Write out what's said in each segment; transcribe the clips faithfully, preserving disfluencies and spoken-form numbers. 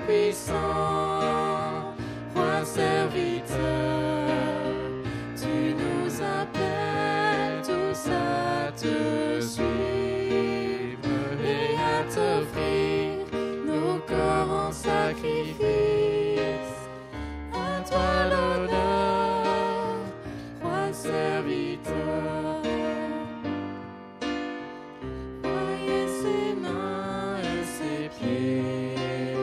Tout-Puissant, Roi serviteur, tu nous appelles tous à te suivre et à t'offrir nos corps en sacrifice. À toi l'honneur, Roi serviteur. Voyez ses mains et ses pieds,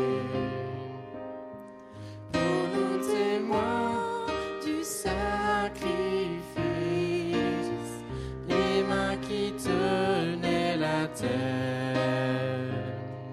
pour nous témoins du sacrifice, les mains qui tenaient la terre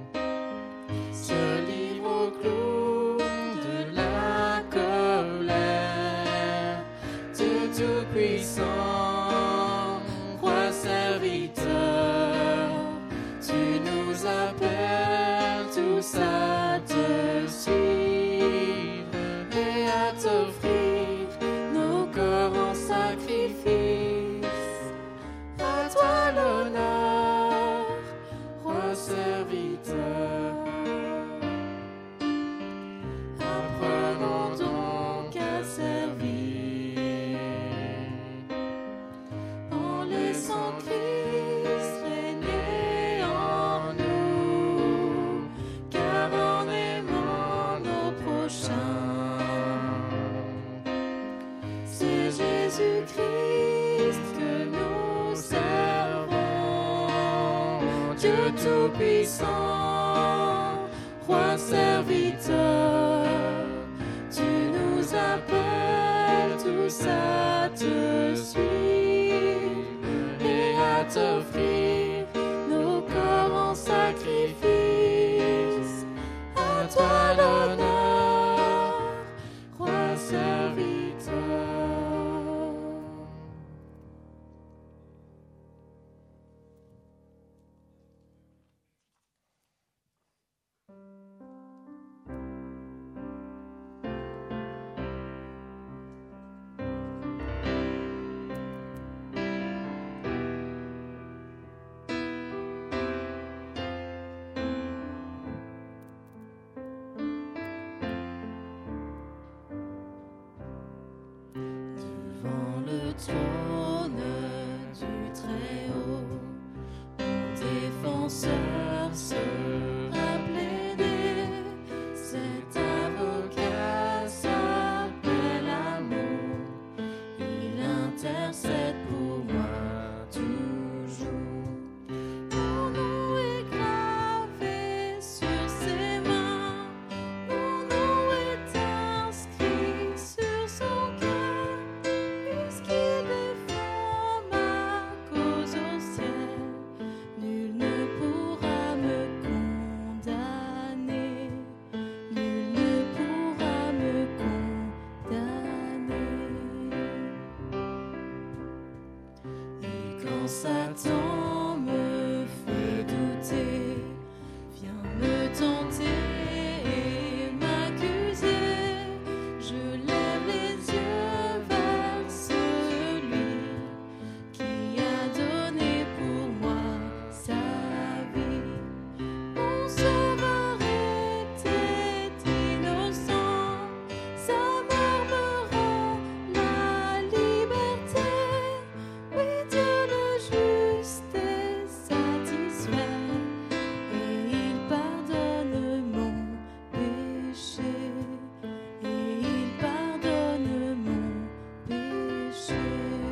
se livrent au clou de la colère. Dieu Tout-Puissant, Roi serviteur, tu nous appelles tous à te suivre et à t'offrir nos corps en sacrifice. À toi l'honneur, Roi serviteur. Apprenons donc à servir en laissant Christ régner en nous, car en aimant nos prochains, c'est Jésus-Christ que nous servons. Dieu Tout-Puissant, Roi serviteur, tu nous appelles tous à te suivre et à t'offrir nos corps en sacrifice. À toi l'honneur, Roi serviteur. Devant le trône du Très-Haut, mon défenseur sera plaidé. Cet avocat s'appelle amour, il intercède pour moi toujours. Mon nom est gravé sur ses mains, mon nom est inscrit sur son cœur. Puisqu'il défend ma cause au ciel, nul ne pourra me condamner, nul ne pourra me condamner. Et quand Satan me fait douter, vient me tenter et m'accuser, je lève les yeux vers celui qui a donné pour moi sa vie. Mon sauveur était innocent, sa mort me rend la liberté. Oui, Dieu le juste est satisfait et il pardonne mon péché, et il pardonne mon péché.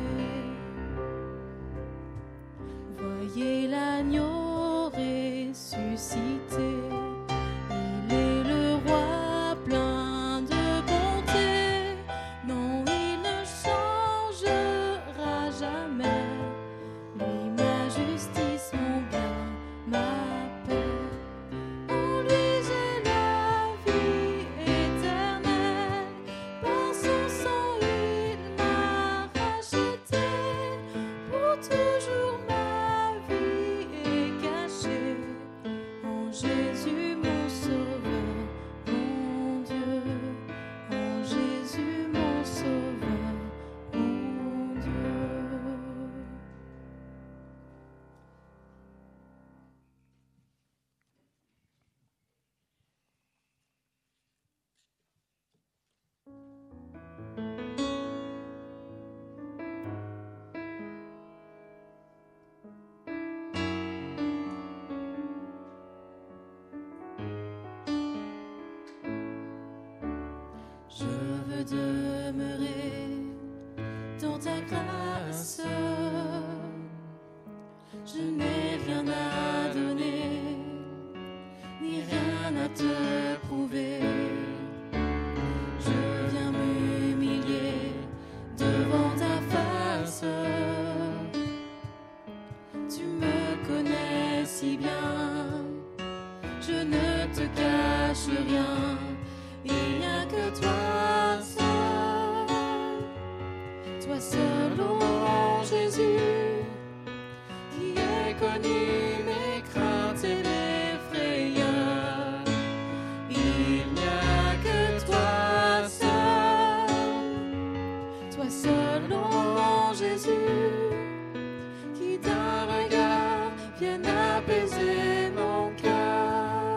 Voyez l'agneau ressuscité, il est le roi plein de bonté. Non, il ne changera jamais, lui ma justice, mon bien, ma paix. En lui j'ai la vie éternelle, par son sang il m'a racheté. Pour toujours ma vie est cachée en Jésus mon sauveur, mon Dieu. En Jésus mon sauveur, mon Dieu. Je n'ai rien à donner, ni rien à te prouver. Je viens m'humilier devant ta face. Tu me connais si bien, je ne te cache rien. Il n'y a que toi seul, toi seul, ô mon Jésus, qui ai connu mes craintes et mes frayeurs. Il n'y a que toi seul, toi seul, ô mon Jésus, qui d'un regard vienne apaiser mon cœur.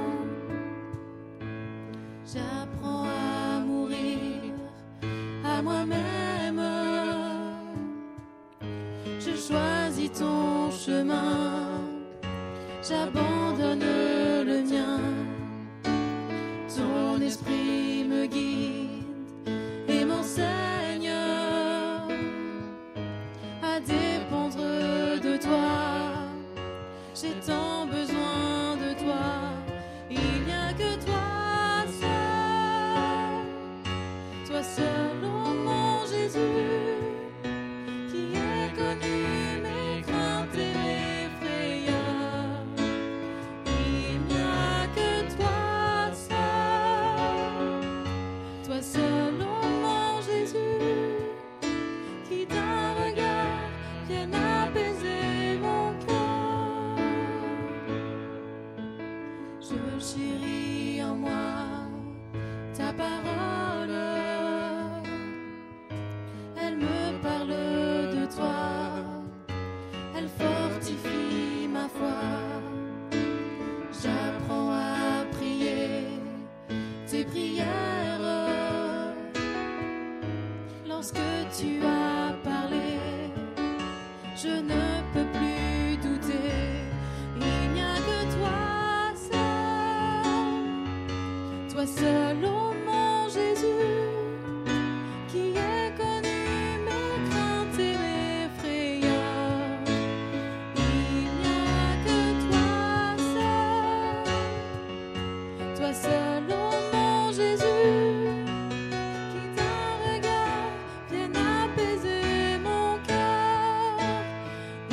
J'apprends à mourir à moi-même. Je choisis ton chemin, j'abandonne le mien. Ton esprit me guide et m'enseigne à dépendre de toi. J'ai tant besoin de toi, il n'y a que toi seul, toi seul, ô mon Jésus, qui ai connu mes craintes et mes frayeurs. Il n'y a que toi seul, toi seul, ô mon Jésus, qui d'un regard vienne apaiser mon cœur. Je chéris en moi ta parole, elle me parle de toi, elle fortifie ma foi. J'apprends à prier tes prières. Lorsque tu as parlé, je ne peux plus douter. Il n'y a que toi seul, toi seul, ô mon Jésus, qui ai connu mes craintes et mes frayeurs. Il n'y a que toi seul, toi seul, ô mon Jésus, qui d'un regard vienne apaiser mon cœur.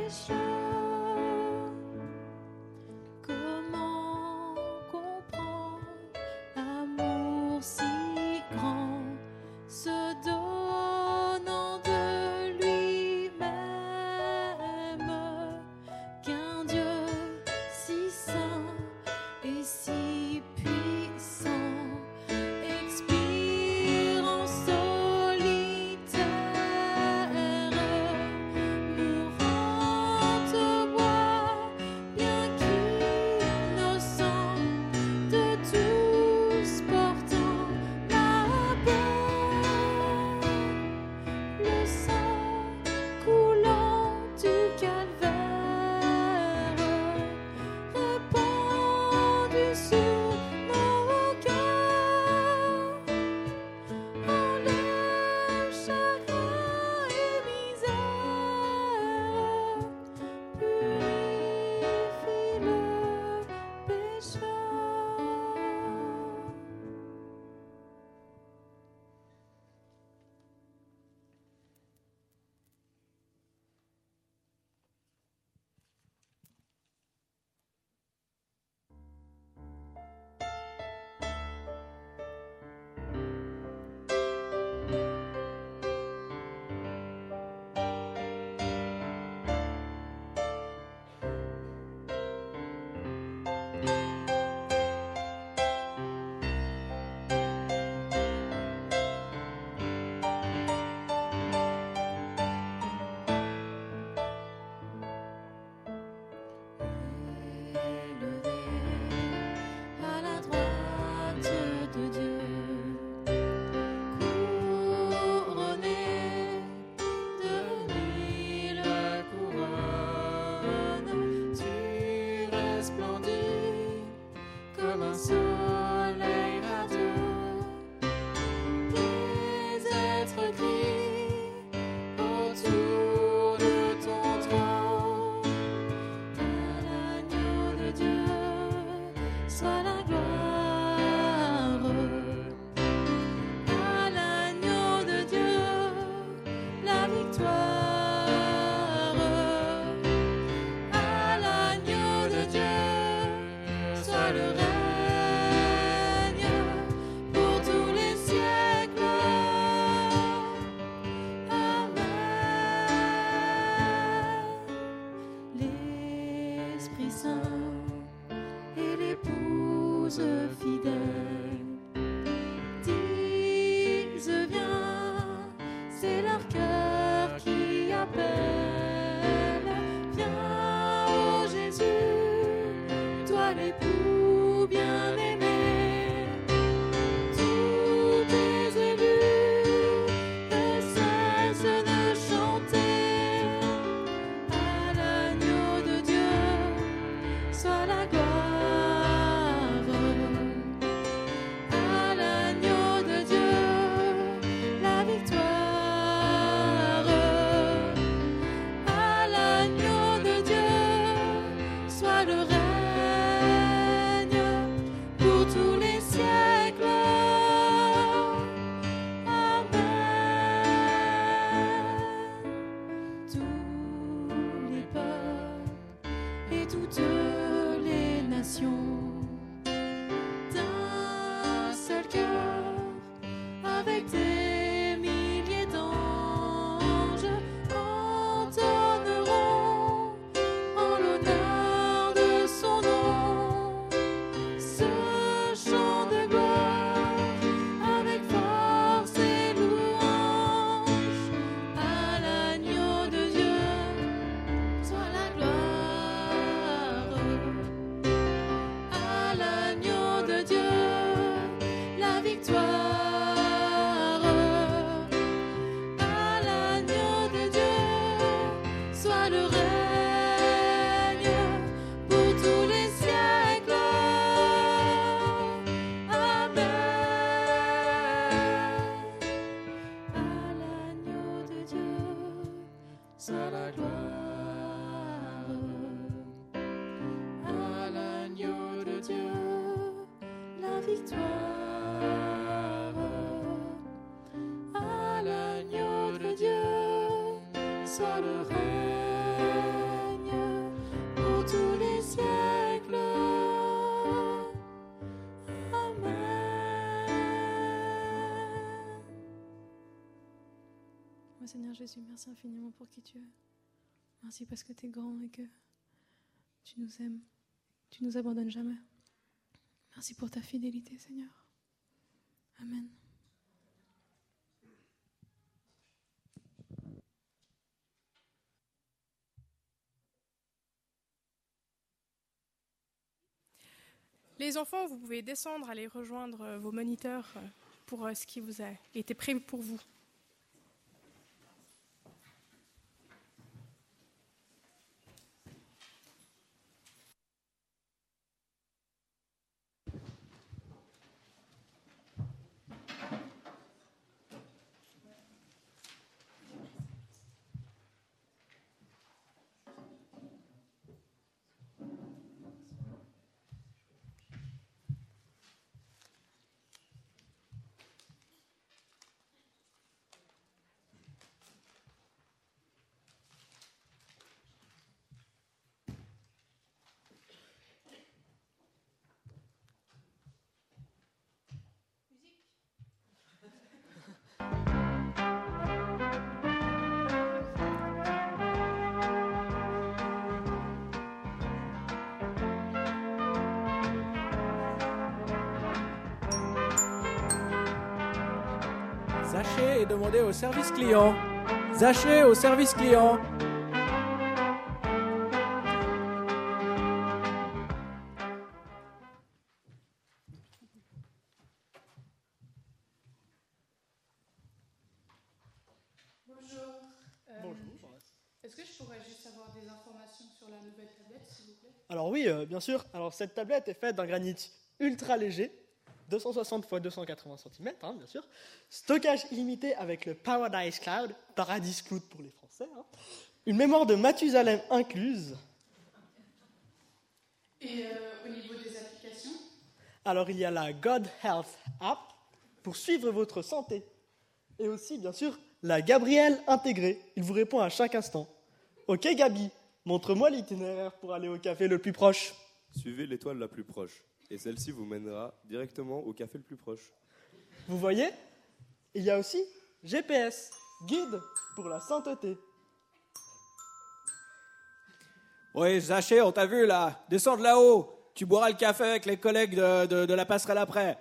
soit le règne. Jésus, merci infiniment pour qui tu es. Merci parce que tu es grand et que tu nous aimes. Tu nous abandonnes jamais. Merci pour ta fidélité, Seigneur. Amen. Les enfants, vous pouvez descendre, aller rejoindre vos moniteurs pour ce qui vous a été prévu pour vous. Zaché et demandez au service client. Zaché au service client. Bonjour. Euh, Bonjour. Est-ce que je pourrais juste avoir des informations sur la nouvelle tablette, s'il vous plaît? Alors oui, euh, bien sûr. Alors cette tablette est faite d'un granit ultra léger, deux cent soixante par deux cent quatre-vingts centimètres, hein, bien sûr. Stockage illimité avec le Paradise Cloud, Paradise Cloud pour les Français. Hein. Une mémoire de Mathusalem incluse. Et euh, au niveau des applications? Alors il y a la God Health App pour suivre votre santé. Et aussi, bien sûr, la Gabrielle intégrée. Il vous répond à chaque instant. Ok Gabi, montre-moi l'itinéraire pour aller au café le plus proche. Suivez l'étoile la plus proche. Et celle-ci vous mènera directement au café le plus proche. Vous voyez? Il y a aussi G P S, guide pour la sainteté. Oui, Zaché, on t'a vu là. Descends de là-haut. Tu boiras le café avec les collègues de, de, de la passerelle après.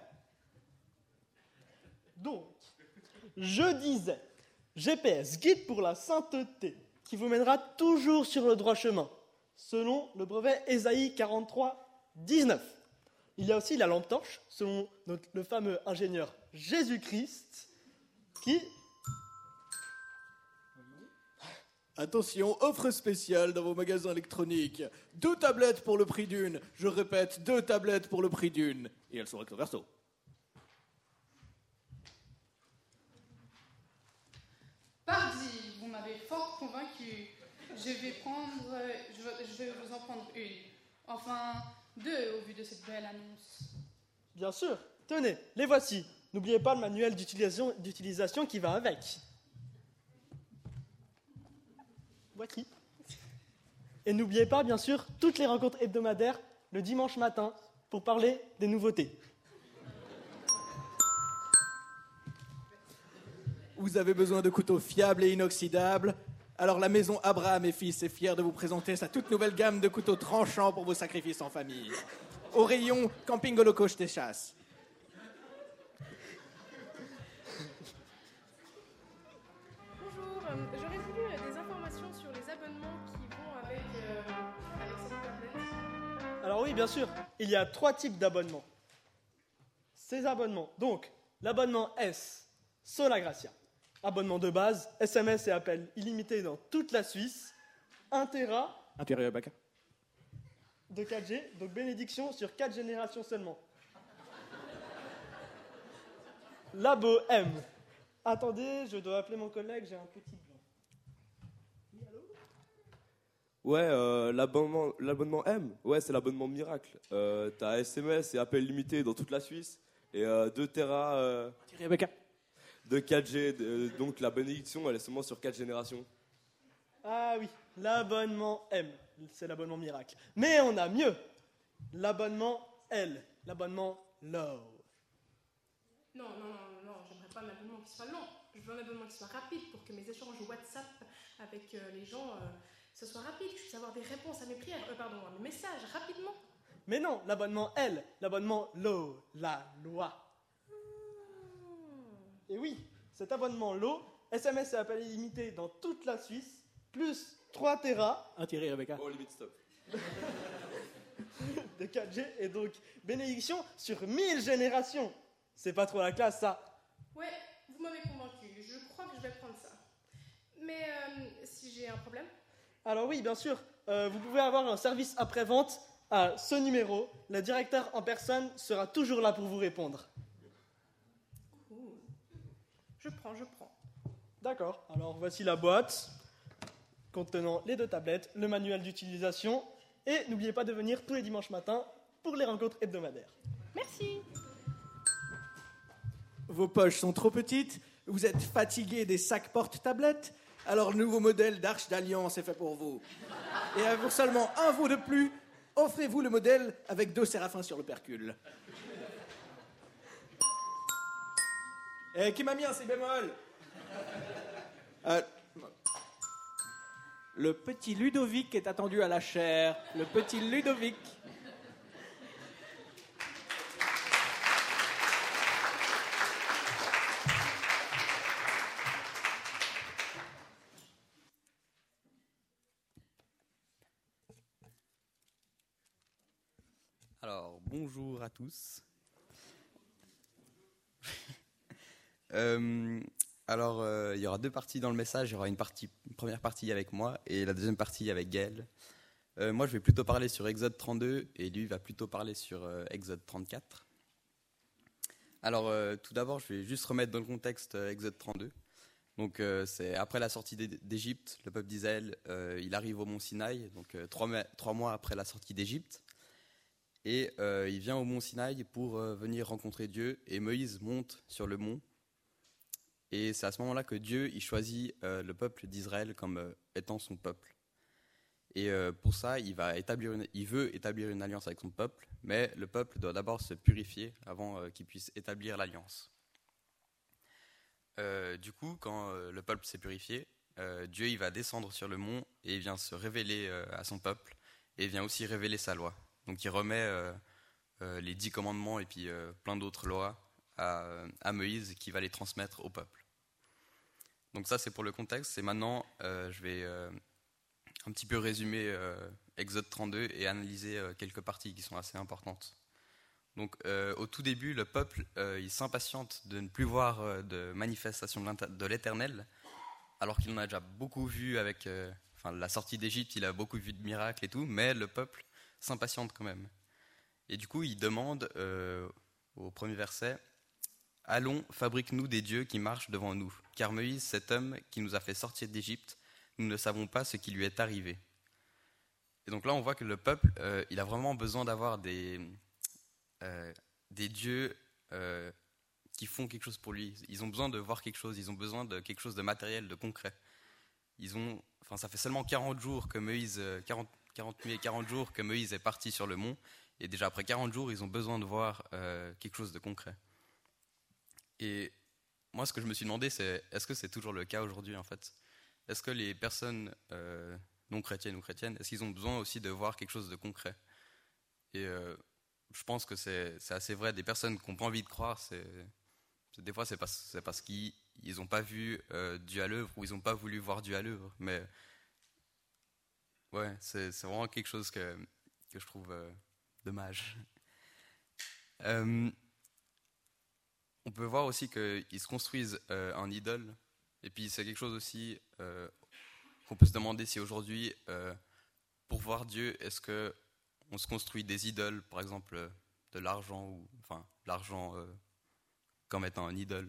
Donc, je disais, G P S, guide pour la sainteté, qui vous mènera toujours sur le droit chemin, selon le brevet Ésaïe quarante-trois dix-neuf. Il y a aussi la lampe torche, selon notre, le fameux ingénieur Jésus-Christ, qui... Attention, offre spéciale dans vos magasins électroniques. Deux tablettes pour le prix d'une. Je répète, deux tablettes pour le prix d'une. Et elles sont recto verso. Pardi, vous m'avez fort convaincu. Je vais prendre, euh, je vais, je vais vous en prendre une. Enfin, deux au vu de cette belle annonce. Bien sûr, tenez, les voici. N'oubliez pas le manuel d'utilisation, d'utilisation qui va avec. Voici. Et n'oubliez pas, bien sûr, toutes les rencontres hebdomadaires le dimanche matin pour parler des nouveautés. Vous avez besoin de couteaux fiables et inoxydables. Alors la maison Abraham et Fils est fière de vous présenter sa toute nouvelle gamme de couteaux tranchants pour vos sacrifices en famille. Au rayon Camping Holocauste et Chasse. Bonjour, euh, j'aurais voulu euh, des informations sur les abonnements qui vont avec, euh, avec cette tablette. Alors oui, bien sûr, il y a trois types d'abonnements. Ces abonnements, donc, l'abonnement S, Sola Gracia. Abonnement de base, S M S et appels illimités dans toute la Suisse, un téra Intérieur Baca. de quatre G, donc bénédiction sur quatre générations seulement. Labo M. Attendez, je dois appeler mon collègue, j'ai un petit blanc. Oui, allô? Ouais, euh, l'abonnement, l'abonnement M. Ouais, c'est l'abonnement miracle. Euh, t'as S M S et appels limités dans toute la Suisse. Et euh, deux téra euh, Intérieur Baca. de quatre G. de- donc la bénédiction, elle est seulement sur quatre générations. Ah oui, l'abonnement M, c'est l'abonnement miracle. Mais on a mieux, l'abonnement L, l'abonnement Low. Non, non, non, non, j'aimerais pas un abonnement qui soit long. je veux un abonnement qui soit rapide pour que mes échanges WhatsApp avec euh, les gens, euh, ce soit rapide, que je puisse avoir des réponses à mes prières, euh, pardon, à mes messages rapidement. Mais non, l'abonnement L, l'abonnement L O, la loi. Et oui, cet abonnement L O, S M S et appels illimités dans toute la Suisse, plus trois téra Un tiré, Rebecca. Oh, limite stop. de quatre G et donc bénédiction sur mille générations. C'est pas trop la classe, ça. Ouais, vous m'avez convaincu, je crois que je vais prendre ça. Mais euh, si j'ai un problème, Alors oui, bien sûr, euh, vous pouvez avoir un service après-vente à ce numéro. Le directeur en personne sera toujours là pour vous répondre. cool. Je prends, je prends. D'accord, alors voici la boîte contenant les deux tablettes, le manuel d'utilisation et n'oubliez pas de venir tous les dimanches matins pour les rencontres hebdomadaires. Merci. Vos poches sont trop petites, vous êtes fatigué des sacs porte-tablettes, alors le nouveau modèle d'Arche d'Alliance est fait pour vous. Et pour seulement un veau de plus, offrez-vous le modèle avec deux séraphins sur le percule. Eh, qui m'a mis un si bémol? Euh, Le petit Ludovic est attendu à la chaire. Le petit Ludovic. Alors, bonjour à tous. euh, alors, euh, il y aura deux parties dans le message. Il y aura une, partie, une première partie avec moi et la deuxième partie avec Gaël. Euh, moi, je vais plutôt parler sur Exode trente-deux et lui va plutôt parler sur euh, Exode trente-quatre. Alors, euh, tout d'abord, je vais juste remettre dans le contexte euh, Exode trente-deux. Donc, euh, c'est après la sortie d'Égypte, le peuple d'Israël, euh, il arrive au mont Sinaï, donc euh, trois, mois, trois mois après la sortie d'Égypte. Et euh, il vient au mont Sinaï pour euh, venir rencontrer Dieu. Et Moïse monte sur le mont. Et c'est à ce moment-là que Dieu il choisit euh, le peuple d'Israël comme euh, étant son peuple. Et euh, pour ça, il, va établir une, il veut établir une alliance avec son peuple. Mais le peuple doit d'abord se purifier avant euh, qu'il puisse établir l'alliance. Euh, du coup, quand euh, le peuple s'est purifié, euh, Dieu il va descendre sur le mont et il vient se révéler euh, à son peuple. Et il vient aussi révéler sa loi. Donc il remet euh, euh, les dix commandements et puis euh, plein d'autres lois à, à Moïse qui va les transmettre au peuple. Donc ça c'est pour le contexte. Et maintenant euh, je vais euh, un petit peu résumer euh, Exode trente-deux et analyser euh, quelques parties qui sont assez importantes. Donc euh, au tout début, le peuple euh, il s'impatiente de ne plus voir euh, de manifestation de l'Éternel, alors qu'il en a déjà beaucoup vu avec euh, enfin, la sortie d'Égypte, il a beaucoup vu de miracles et tout, mais le peuple s'impatiente quand même. Et du coup, il demande euh, au premier verset « Allons, fabrique-nous des dieux qui marchent devant nous, car Moïse, cet homme qui nous a fait sortir d'Égypte, nous ne savons pas ce qui lui est arrivé. » Et donc là, on voit que le peuple, euh, il a vraiment besoin d'avoir des, euh, des dieux euh, qui font quelque chose pour lui. Ils ont besoin de voir quelque chose, ils ont besoin de quelque chose de matériel, de concret. Ils ont, enfin, ça fait seulement quarante jours que Moïse, quarante, quarante nuits et quarante jours que Moïse est parti sur le mont, et déjà après quarante jours, ils ont besoin de voir euh, quelque chose de concret. Et moi, ce que je me suis demandé, c'est est-ce que c'est toujours le cas aujourd'hui, en fait ? Est-ce que les personnes euh, non chrétiennes ou chrétiennes, est-ce qu'ils ont besoin aussi de voir quelque chose de concret ? Et euh, je pense que c'est, c'est assez vrai. Des personnes qui n'ont pas envie de croire, c'est, c'est, des fois, c'est parce, c'est parce qu'ils n'ont pas vu euh, Dieu à l'œuvre ou ils n'ont pas voulu voir Dieu à l'œuvre. Mais ouais, c'est, c'est vraiment quelque chose que, que je trouve euh, dommage. Euh, on peut voir aussi qu'ils se construisent euh, en idole. Et puis c'est quelque chose aussi euh, qu'on peut se demander si aujourd'hui, euh, pour voir Dieu, est-ce qu'on se construit des idoles, par exemple de l'argent, ou enfin l'argent euh, comme étant un idole.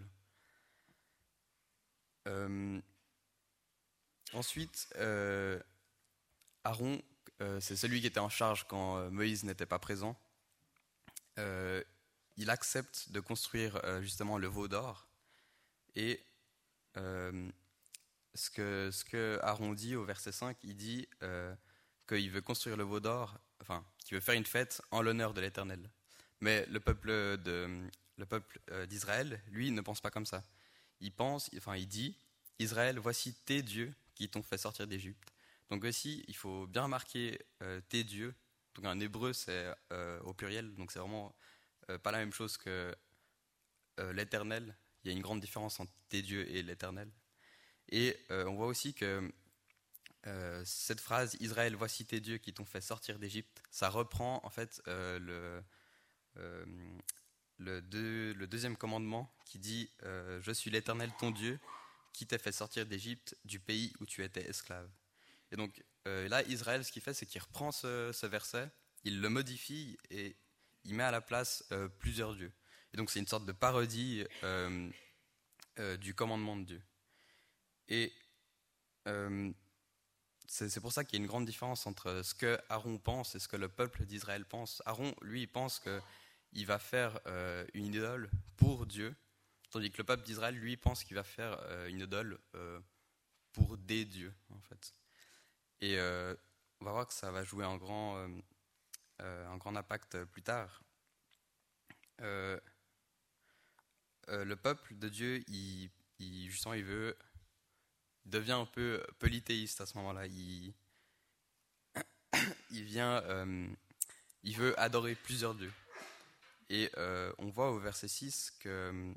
Euh, ensuite, euh, Aaron, euh, c'est celui qui était en charge quand euh, Moïse n'était pas présent. Euh, il accepte de construire euh, justement le veau d'or. Et euh, ce, que, ce que Aaron dit au verset cinq, il dit euh, qu'il veut construire le veau d'or, enfin, qu'il veut faire une fête en l'honneur de l'Éternel. Mais le peuple, de, le peuple euh, d'Israël, lui, ne pense pas comme ça. il pense, enfin il dit, Israël, voici tes dieux qui t'ont fait sortir d'Égypte. Donc aussi, il faut bien remarquer euh, tes dieux. Donc en hébreu, c'est euh, au pluriel, donc c'est vraiment euh, pas la même chose que euh, l'Éternel. Il y a une grande différence entre tes dieux et l'Éternel. Et euh, on voit aussi que euh, cette phrase, Israël, voici tes dieux qui t'ont fait sortir d'Égypte, ça reprend en fait euh, le, euh, le, deux, le deuxième commandement qui dit euh, je suis l'Éternel ton Dieu qui t'a fait sortir d'Égypte, du pays où tu étais esclave. Et donc euh, là, Israël, ce qu'il fait, c'est qu'il reprend ce, ce verset, il le modifie et il met à la place euh, plusieurs dieux. Et donc c'est une sorte de parodie euh, euh, du commandement de Dieu. Et euh, c'est, c'est pour ça qu'il y a une grande différence entre ce que Aaron pense et ce que le peuple d'Israël pense. Aaron, lui, il pense qu'il va faire euh, une idole pour Dieu, tandis que le peuple d'Israël, lui, pense qu'il va faire euh, une idole euh, pour des dieux, en fait. Et euh, on va voir que ça va jouer un grand, euh, euh, un grand impact plus tard. Euh, euh, le peuple de Dieu, il, il, justement, il veut, il devient un peu polythéiste à ce moment-là. Il, il vient, euh, il veut adorer plusieurs dieux. Et euh, on voit au verset six que,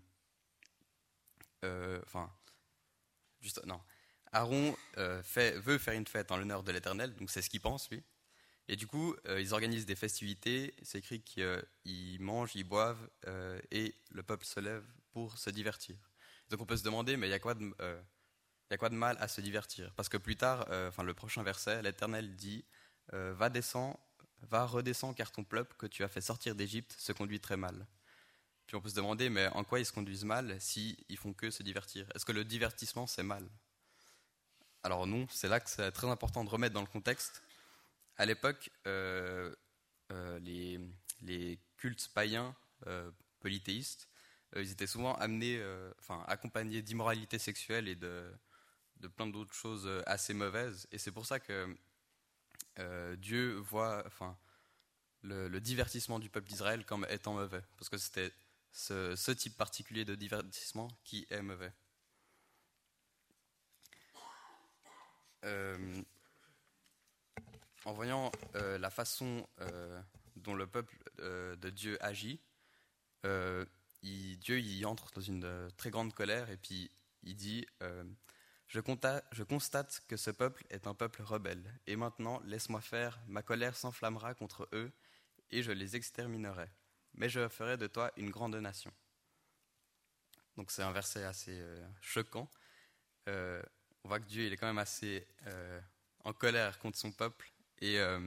euh, enfin, juste, non, Aaron euh, fait, veut faire une fête en l'honneur de l'Éternel, donc c'est ce qu'il pense lui. Et du coup, euh, ils organisent des festivités. C'est écrit qu'ils mangent, ils boivent, euh, et le peuple se lève pour se divertir. Donc on peut se demander, mais il y a quoi de, euh, il y a quoi de mal à se divertir? Parce que plus tard, euh, enfin le prochain verset, l'Éternel dit euh, va descend, va redescends, car ton peuple que tu as fait sortir d'Égypte se conduit très mal. Puis on peut se demander, mais en quoi ils se conduisent mal si ils font que se divertir? Est-ce que le divertissement c'est mal? Alors non, c'est là que c'est très important de remettre dans le contexte. À l'époque, euh, euh, les, les cultes païens euh, polythéistes, euh, ils étaient souvent amenés, euh, enfin accompagnés d'immoralité sexuelle et de, de plein d'autres choses assez mauvaises. Et c'est pour ça que euh, Dieu voit, enfin, le, le divertissement du peuple d'Israël comme étant mauvais, parce que c'était ce, ce type particulier de divertissement qui est mauvais. Euh, En voyant euh, la façon euh, dont le peuple euh, de Dieu agit, euh, il, Dieu il entre dans une euh, très grande colère et puis il dit euh, je, constate, je constate que ce peuple est un peuple rebelle et maintenant laisse-moi faire, ma colère s'enflammera contre eux et je les exterminerai. Mais je ferai de toi une grande nation. Donc c'est un verset assez euh, choquant. Euh, on voit que Dieu il est quand même assez euh, en colère contre son peuple. Et euh,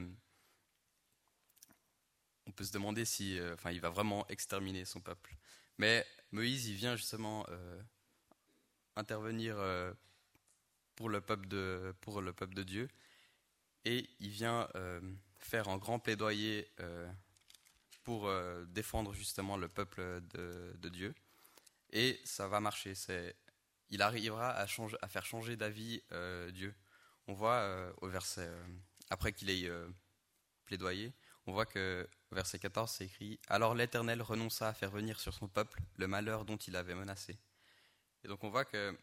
on peut se demander si, euh, enfin, il va vraiment exterminer son peuple. Mais Moïse, il vient justement euh, intervenir euh, pour le peuple de, pour le peuple de Dieu, et il vient euh, faire un grand plaidoyer euh, pour euh, défendre justement le peuple de, de Dieu. Et ça va marcher. C'est, il arrivera à, changer, à faire changer d'avis euh, Dieu. On voit euh, au verset. Euh, Après qu'il ait euh, plaidoyé, on voit que au verset quatorze, c'est écrit « Alors l'Éternel renonça à faire venir sur son peuple le malheur dont il avait menacé. » Et donc on voit que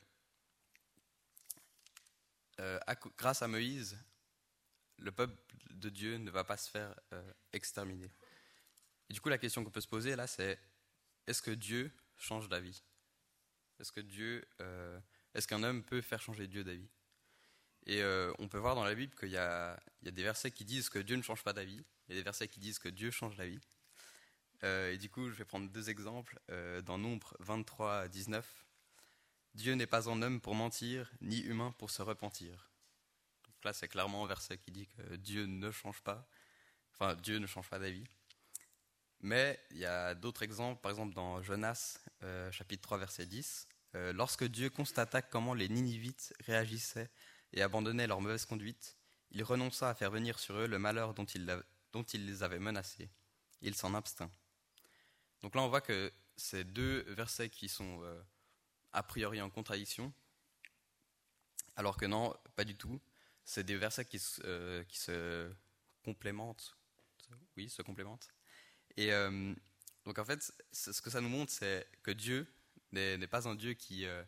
euh, à, grâce à Moïse, le peuple de Dieu ne va pas se faire euh, exterminer. Et du coup, la question qu'on peut se poser là, c'est est-ce que Dieu change d'avis? Est-ce que Dieu, euh, est-ce qu'un homme peut faire changer Dieu d'avis? Et euh, on peut voir dans la Bible qu'il y a, il y a des versets qui disent que Dieu ne change pas d'avis, et des versets qui disent que Dieu change d'avis. Euh, et du coup, je vais prendre deux exemples. Euh, dans Nombre vingt-trois, dix-neuf, Dieu n'est pas un homme pour mentir, ni humain pour se repentir. Donc là, c'est clairement un verset qui dit que Dieu ne change pas, enfin Dieu ne change pas d'avis. Mais il y a d'autres exemples, par exemple dans Jonas, euh, chapitre trois, verset dix. Euh, Lorsque Dieu constata comment les Ninivites réagissaient et abandonnaient leur mauvaise conduite, il renonça à faire venir sur eux le malheur dont il, dont il les avait menacés. Il s'en abstint. Donc là, on voit que ces deux versets qui sont euh, a priori en contradiction, alors que non, pas du tout. C'est des versets qui se, euh, qui se complémentent. Oui, se complémentent. Et euh, donc en fait, ce que ça nous montre, c'est que Dieu n'est, n'est pas un Dieu qui, euh,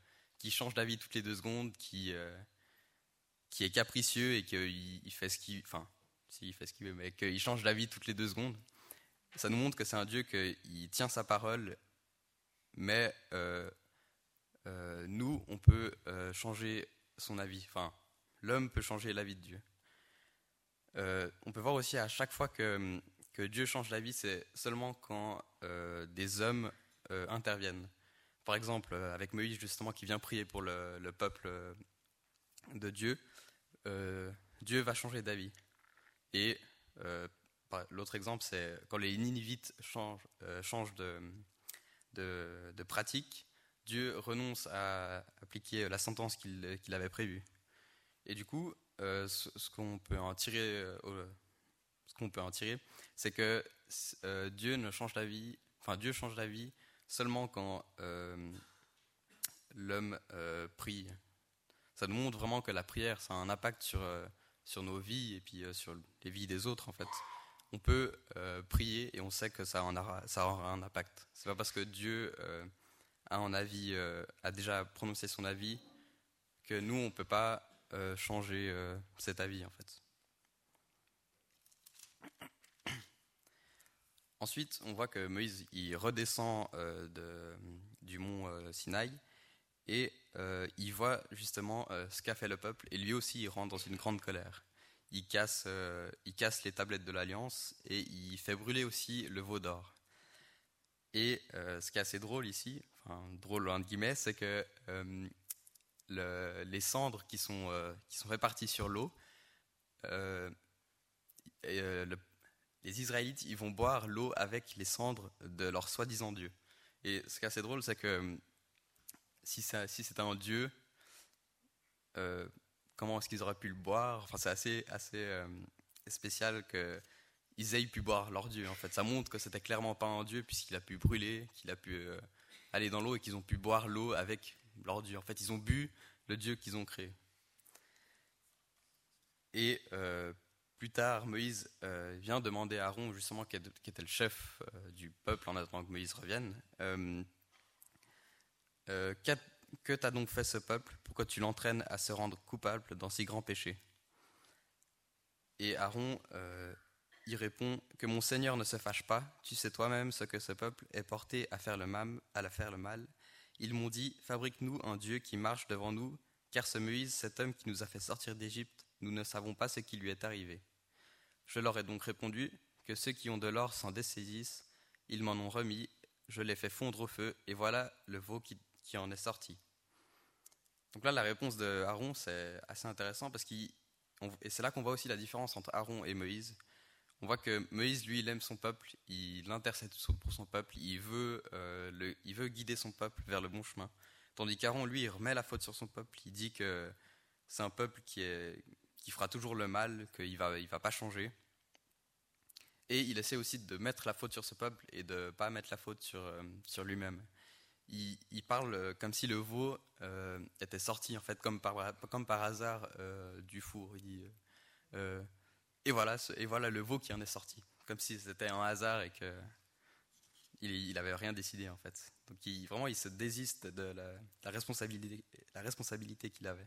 qui change d'avis toutes les deux secondes, qui, euh, qui est capricieux et qu'il il fait ce qu'il... Enfin, si, il fait ce qu'il veut, mais qu'il change d'avis toutes les deux secondes. Ça nous montre que c'est un Dieu qui tient sa parole, mais euh, euh, nous, on peut euh, changer son avis. Enfin, l'homme peut changer l'avis de Dieu. Euh, on peut voir aussi à chaque fois que, que Dieu change d'avis, c'est seulement quand euh, des hommes euh, interviennent. Par exemple, avec Moïse, justement, qui vient prier pour le, le peuple de Dieu, euh, Dieu va changer d'avis. Et euh, l'autre exemple, c'est quand les Ninivites changent, euh, changent de, de, de pratique, Dieu renonce à appliquer la sentence qu'il, qu'il avait prévue. Et du coup, euh, ce, ce qu'on peut en tirer, euh, ce qu'on peut en tirer, c'est que euh, Dieu ne change d'avis, enfin Dieu change d'avis seulement quand euh, l'homme euh, prie. Ça nous montre vraiment que la prière, ça a un impact sur euh, sur nos vies et puis euh, sur les vies des autres en fait. On peut euh, prier et on sait que ça en aura, ça aura un impact. C'est pas parce que Dieu euh, a un avis, euh, a déjà prononcé son avis, que nous on peut pas euh, changer euh, cet avis en fait. Ensuite, on voit que Moïse il redescend euh, de, du mont euh, Sinaï et euh, il voit justement euh, ce qu'a fait le peuple et lui aussi il rentre dans une grande colère. Il casse, euh, il casse les tablettes de l'Alliance et il fait brûler aussi le veau d'or. Et euh, ce qui est assez drôle ici, enfin drôle entre guillemets, c'est que euh, le, les cendres qui sont, euh, qui sont réparties sur l'eau, euh, et, euh, le, les Israélites ils vont boire l'eau avec les cendres de leur soi-disant Dieu. Et ce qui est assez drôle, c'est que si, ça, si c'était un Dieu, euh, comment est-ce qu'ils auraient pu le boire? Enfin, c'est assez, assez euh, spécial qu'ils aient pu boire leur Dieu. En fait, ça montre que c'était clairement pas un Dieu puisqu'il a pu brûler, qu'il a pu euh, aller dans l'eau et qu'ils ont pu boire l'eau avec leur Dieu. En fait, ils ont bu le Dieu qu'ils ont créé. Et euh, plus tard, Moïse euh, vient demander à Aaron, justement, qui était le chef euh, du peuple en attendant que Moïse revienne, euh, euh, que t'a donc fait ce peuple? Pourquoi tu l'entraînes à se rendre coupable dans si grands péchés? Et Aaron euh, y répond que mon Seigneur ne se fâche pas. Tu sais toi-même ce que ce peuple est porté à faire le mal. À la faire le mal. Ils m'ont dit, fabrique-nous un Dieu qui marche devant nous, car ce Moïse, cet homme qui nous a fait sortir d'Égypte, nous ne savons pas ce qui lui est arrivé. Je leur ai donc répondu que ceux qui ont de l'or s'en dessaisissent. Ils m'en ont remis. Je l'ai fait fondre au feu, et voilà le veau qui qui en est sorti. Donc là, la réponse de Aaron, c'est assez intéressant parce qu'il, et c'est là qu'on voit aussi la différence entre Aaron et Moïse. On voit que Moïse, lui, il aime son peuple, il intercède pour son peuple, il veut, euh, le, il veut guider son peuple vers le bon chemin. Tandis qu'Aaron, lui, il remet la faute sur son peuple, il dit que c'est un peuple qui, est, qui fera toujours le mal, qu'il ne va, il va pas changer. Et il essaie aussi de mettre la faute sur ce peuple et de ne pas mettre la faute sur, euh, sur lui-même. Il, il parle comme si le veau euh, était sorti en fait comme par, comme par hasard euh, du four. Il dit, euh, et, voilà, et voilà le veau qui en est sorti, comme si c'était un hasard et que il n'avait rien décidé en fait. Donc il, vraiment il se désiste de la, la responsabilité, la responsabilité qu'il avait.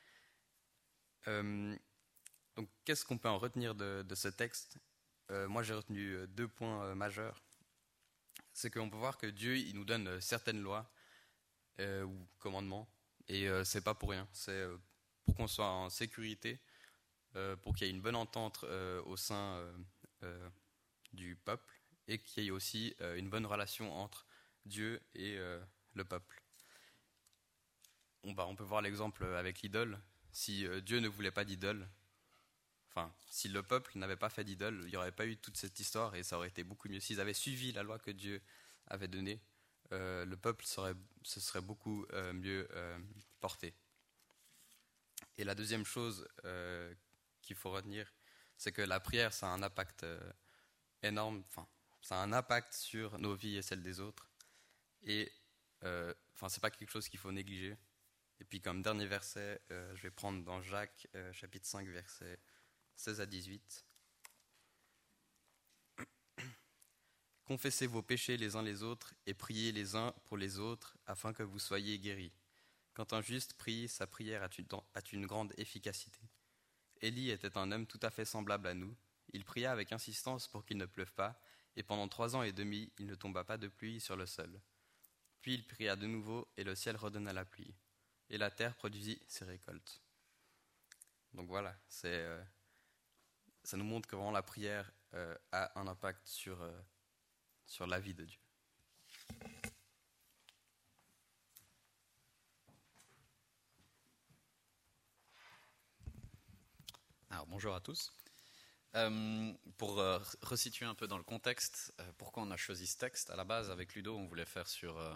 Euh, donc qu'est-ce qu'on peut en retenir de, de ce texte? euh, Moi j'ai retenu deux points euh, majeurs. C'est qu'on peut voir que Dieu il nous donne certaines lois euh, ou commandements et euh, c'est pas pour rien, c'est euh, pour qu'on soit en sécurité, euh, pour qu'il y ait une bonne entente euh, au sein euh, euh, du peuple et qu'il y ait aussi euh, une bonne relation entre Dieu et euh, le peuple. On, bah, on peut voir l'exemple avec l'idole. Si euh, Dieu ne voulait pas d'idole, enfin, si le peuple n'avait pas fait d'idole, il n'y aurait pas eu toute cette histoire et ça aurait été beaucoup mieux. S'ils avaient suivi la loi que Dieu avait donnée, euh, le peuple serait, se serait beaucoup euh, mieux euh, porté. Et la deuxième chose euh, qu'il faut retenir, c'est que la prière, ça a un impact euh, énorme, enfin, ça a un impact sur nos vies et celles des autres. Et euh, enfin, c'est pas quelque chose qu'il faut négliger. Et puis comme dernier verset, euh, je vais prendre dans Jacques, euh, chapitre cinq, verset seize à dix-huit. Confessez vos péchés les uns les autres et priez les uns pour les autres afin que vous soyez guéris. Quand un juste prie, sa prière a une, a une grande efficacité. Élie était un homme tout à fait semblable à nous. Il pria avec insistance pour qu'il ne pleuve pas, et pendant trois ans et demi, il ne tomba pas de pluie sur le sol. Puis il pria de nouveau, et le ciel redonna la pluie, et la terre produisit ses récoltes. Donc voilà, c'est, euh, ça nous montre que vraiment la prière euh, a un impact sur, euh, sur la vie de Dieu. Alors bonjour à tous. Euh, pour euh, resituer un peu dans le contexte, euh, pourquoi on a choisi ce texte, à la base avec Ludo on voulait faire sur euh,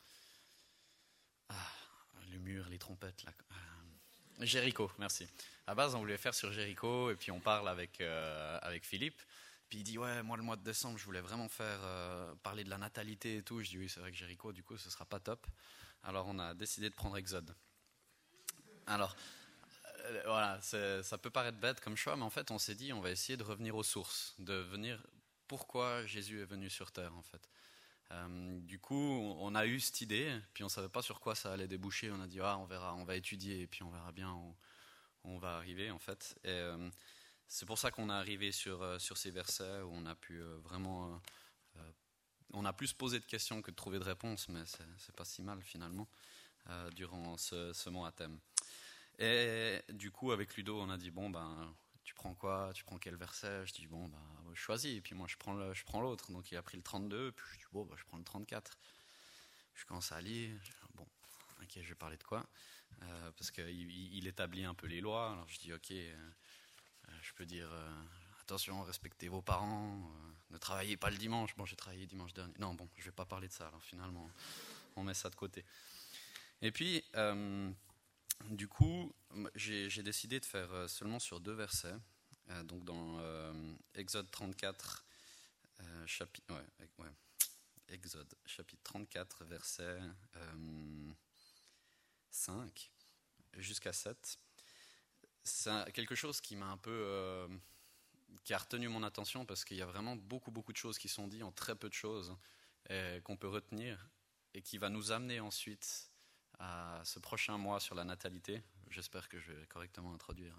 ah, le mur, les trompettes, là, euh, Jéricho, merci. À la base on voulait faire sur Jéricho et puis on parle avec, euh, avec Philippe, puis il dit ouais moi le mois de décembre je voulais vraiment faire euh, parler de la natalité et tout, je dis oui c'est vrai que Jéricho du coup ce sera pas top, alors on a décidé de prendre Exode. Alors Euh, voilà, c'est, ça peut paraître bête comme choix, mais en fait, on s'est dit, on va essayer de revenir aux sources, de venir pourquoi Jésus est venu sur terre, en fait. Euh, du coup, on a eu cette idée, puis on savait pas sur quoi ça allait déboucher. On a dit, ah, on verra, on va étudier, et puis on verra bien où, où on va arriver, en fait. Et euh, c'est pour ça qu'on est arrivé sur euh, sur ces versets où on a pu euh, vraiment, euh, on a plus posé de questions que de trouver de réponses, mais c'est, c'est pas si mal finalement euh, durant ce, ce mois à thème. Et du coup, avec Ludo, on a dit, bon, ben, tu prends quoi? Tu prends quel verset? Je dis, bon, ben, je choisis. Et puis moi, je prends, le, je prends l'autre. Donc, il a pris le trente-deux. Puis je dis, bon, ben, je prends le trente-quatre. Je commence à lire. Je dis, bon, ok, je vais parler de quoi? euh, Parce qu'il il établit un peu les lois. Alors, je dis, ok, euh, je peux dire, euh, attention, respectez vos parents. Euh, ne travaillez pas le dimanche. Bon, j'ai travaillé dimanche dernier. Non, bon, je vais pas parler de ça. Alors, finalement, on met ça de côté. Et puis... Euh, Du coup, j'ai, j'ai décidé de faire seulement sur deux versets. Euh, donc dans euh, Exode trente-quatre, euh, chapitre, ouais, ouais, Exode chapitre trente-quatre, verset euh, cinq jusqu'à sept. C'est quelque chose qui m'a un peu, euh, qui a retenu mon attention parce qu'il y a vraiment beaucoup, beaucoup de choses qui sont dites en très peu de choses et qu'on peut retenir et qui va nous amener ensuite à ce prochain mois sur la natalité. J'espère que je vais correctement introduire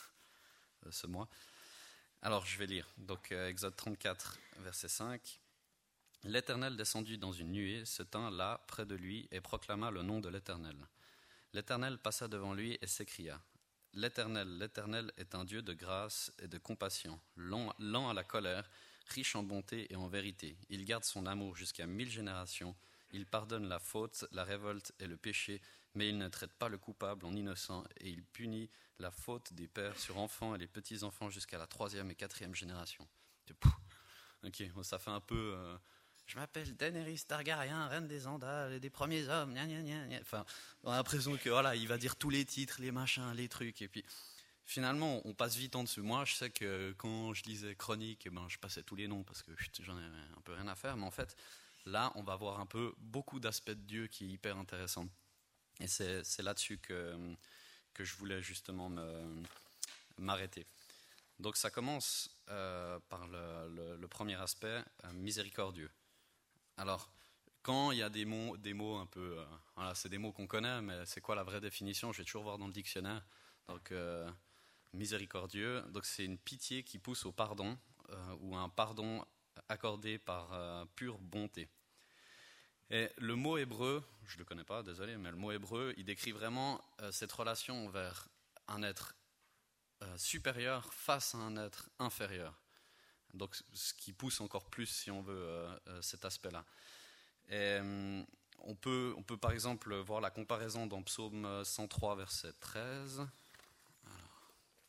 ce mois. Alors, je vais lire. Donc, Exode trente-quatre, verset cinq. L'Éternel descendit dans une nuée, se tint là, près de lui, et proclama le nom de l'Éternel. L'Éternel passa devant lui et s'écria. L'Éternel, l'Éternel est un Dieu de grâce et de compassion, lent, lent à la colère, riche en bonté et en vérité. Il garde son amour jusqu'à mille générations. Il pardonne la faute, la révolte et le péché, mais il ne traite pas le coupable en innocent et il punit la faute des pères sur enfants et les petits-enfants jusqu'à la troisième et quatrième génération. Ok, ça fait un peu... Euh, je m'appelle Daenerys Targaryen, reine des Andals et des premiers hommes, gna gna gna gna. Enfin, on a l'impression que voilà, il va dire tous les titres, les machins, les trucs, et puis finalement, on passe vite en dessous. Moi, je sais que quand je lisais Chronique, eh ben, je passais tous les noms parce que j'en avais un peu rien à faire, mais en fait... Là, on va voir un peu beaucoup d'aspects de Dieu qui est hyper intéressant. Et c'est, c'est là-dessus que, que je voulais justement me, m'arrêter. Donc ça commence euh, par le, le, le premier aspect, euh, miséricordieux. Alors, quand il y a des mots, des mots un peu... Euh, voilà, c'est des mots qu'on connaît, mais c'est quoi la vraie définition? Je vais toujours voir dans le dictionnaire. Donc, euh, miséricordieux, donc c'est une pitié qui pousse au pardon, euh, ou un pardon accordé par euh, pure bonté. Et le mot hébreu, je ne le connais pas, désolé, mais le mot hébreu, il décrit vraiment euh, cette relation vers un être euh, supérieur face à un être inférieur. Donc, ce qui pousse encore plus, si on veut, euh, euh, cet aspect-là. Et, euh, on peut, on peut par exemple voir la comparaison dans Psaume cent trois, verset treize. Alors,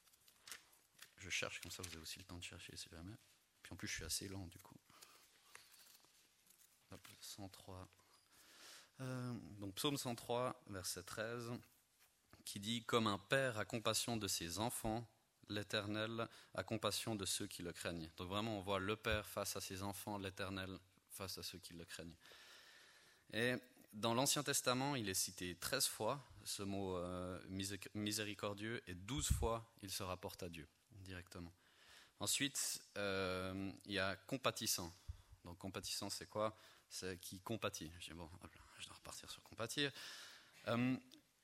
je cherche, comme ça vous avez aussi le temps de chercher si jamais. Puis en plus, je suis assez lent du coup. Hop, cent trois. Euh, donc, Psaume cent trois, verset treize, qui dit « Comme un père a compassion de ses enfants, l'Éternel a compassion de ceux qui le craignent. » Donc vraiment, on voit le père face à ses enfants, l'Éternel face à ceux qui le craignent. Et dans l'Ancien Testament, il est cité treize fois, ce mot euh, miséricordieux, et douze fois, il se rapporte à Dieu directement. Ensuite, euh, il y a compatissant. Donc compatissant, c'est quoi? C'est qui compatit. Je dis, bon, hop là, je dois repartir sur compatir. Euh,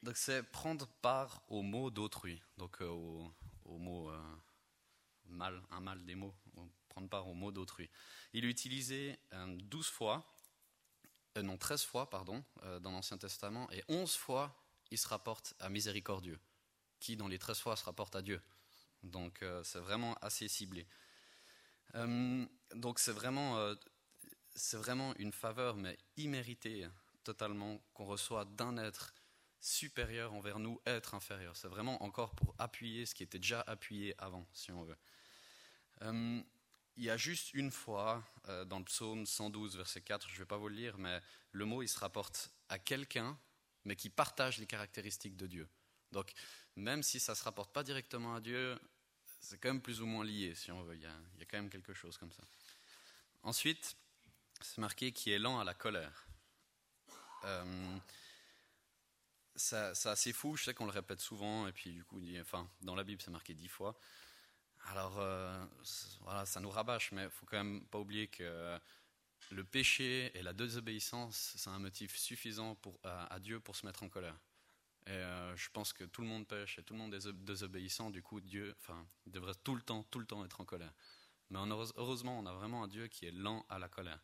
donc c'est prendre part aux maux d'autrui, donc euh, aux, aux maux euh, mal, un mal des mots, prendre part aux maux d'autrui. Il est utilisé euh, douze fois, euh, non treize fois pardon, euh, dans l'Ancien Testament, et onze fois il se rapporte à miséricordieux, qui dans les treize fois se rapporte à Dieu. Donc euh, c'est vraiment assez ciblé. Euh, donc c'est vraiment, euh, c'est vraiment une faveur, mais imméritée totalement, qu'on reçoit d'un être supérieur envers nous, être inférieur. C'est vraiment encore pour appuyer ce qui était déjà appuyé avant, si on veut. Euh, il y a juste une fois, euh, dans le psaume cent douze, verset quatre, je ne vais pas vous le lire, mais le mot il se rapporte à quelqu'un, mais qui partage les caractéristiques de Dieu. Donc, même si ça ne se rapporte pas directement à Dieu, c'est quand même plus ou moins lié, si on veut. Il y a, il y a quand même quelque chose comme ça. Ensuite, c'est marqué qui est lent à la colère. Euh, ça, c'est assez fou, je sais qu'on le répète souvent, et puis du coup, enfin, dans la Bible, c'est marqué dix fois. Alors, euh, voilà, ça nous rabâche, mais il ne faut quand même pas oublier que le péché et la désobéissance, c'est un motif suffisant pour, à, à Dieu pour se mettre en colère. Et euh, je pense que tout le monde pêche et tout le monde est désobéissant, du coup Dieu, enfin, il devrait tout le temps, tout le temps être en colère. Mais on, heureusement, on a vraiment un Dieu qui est lent à la colère.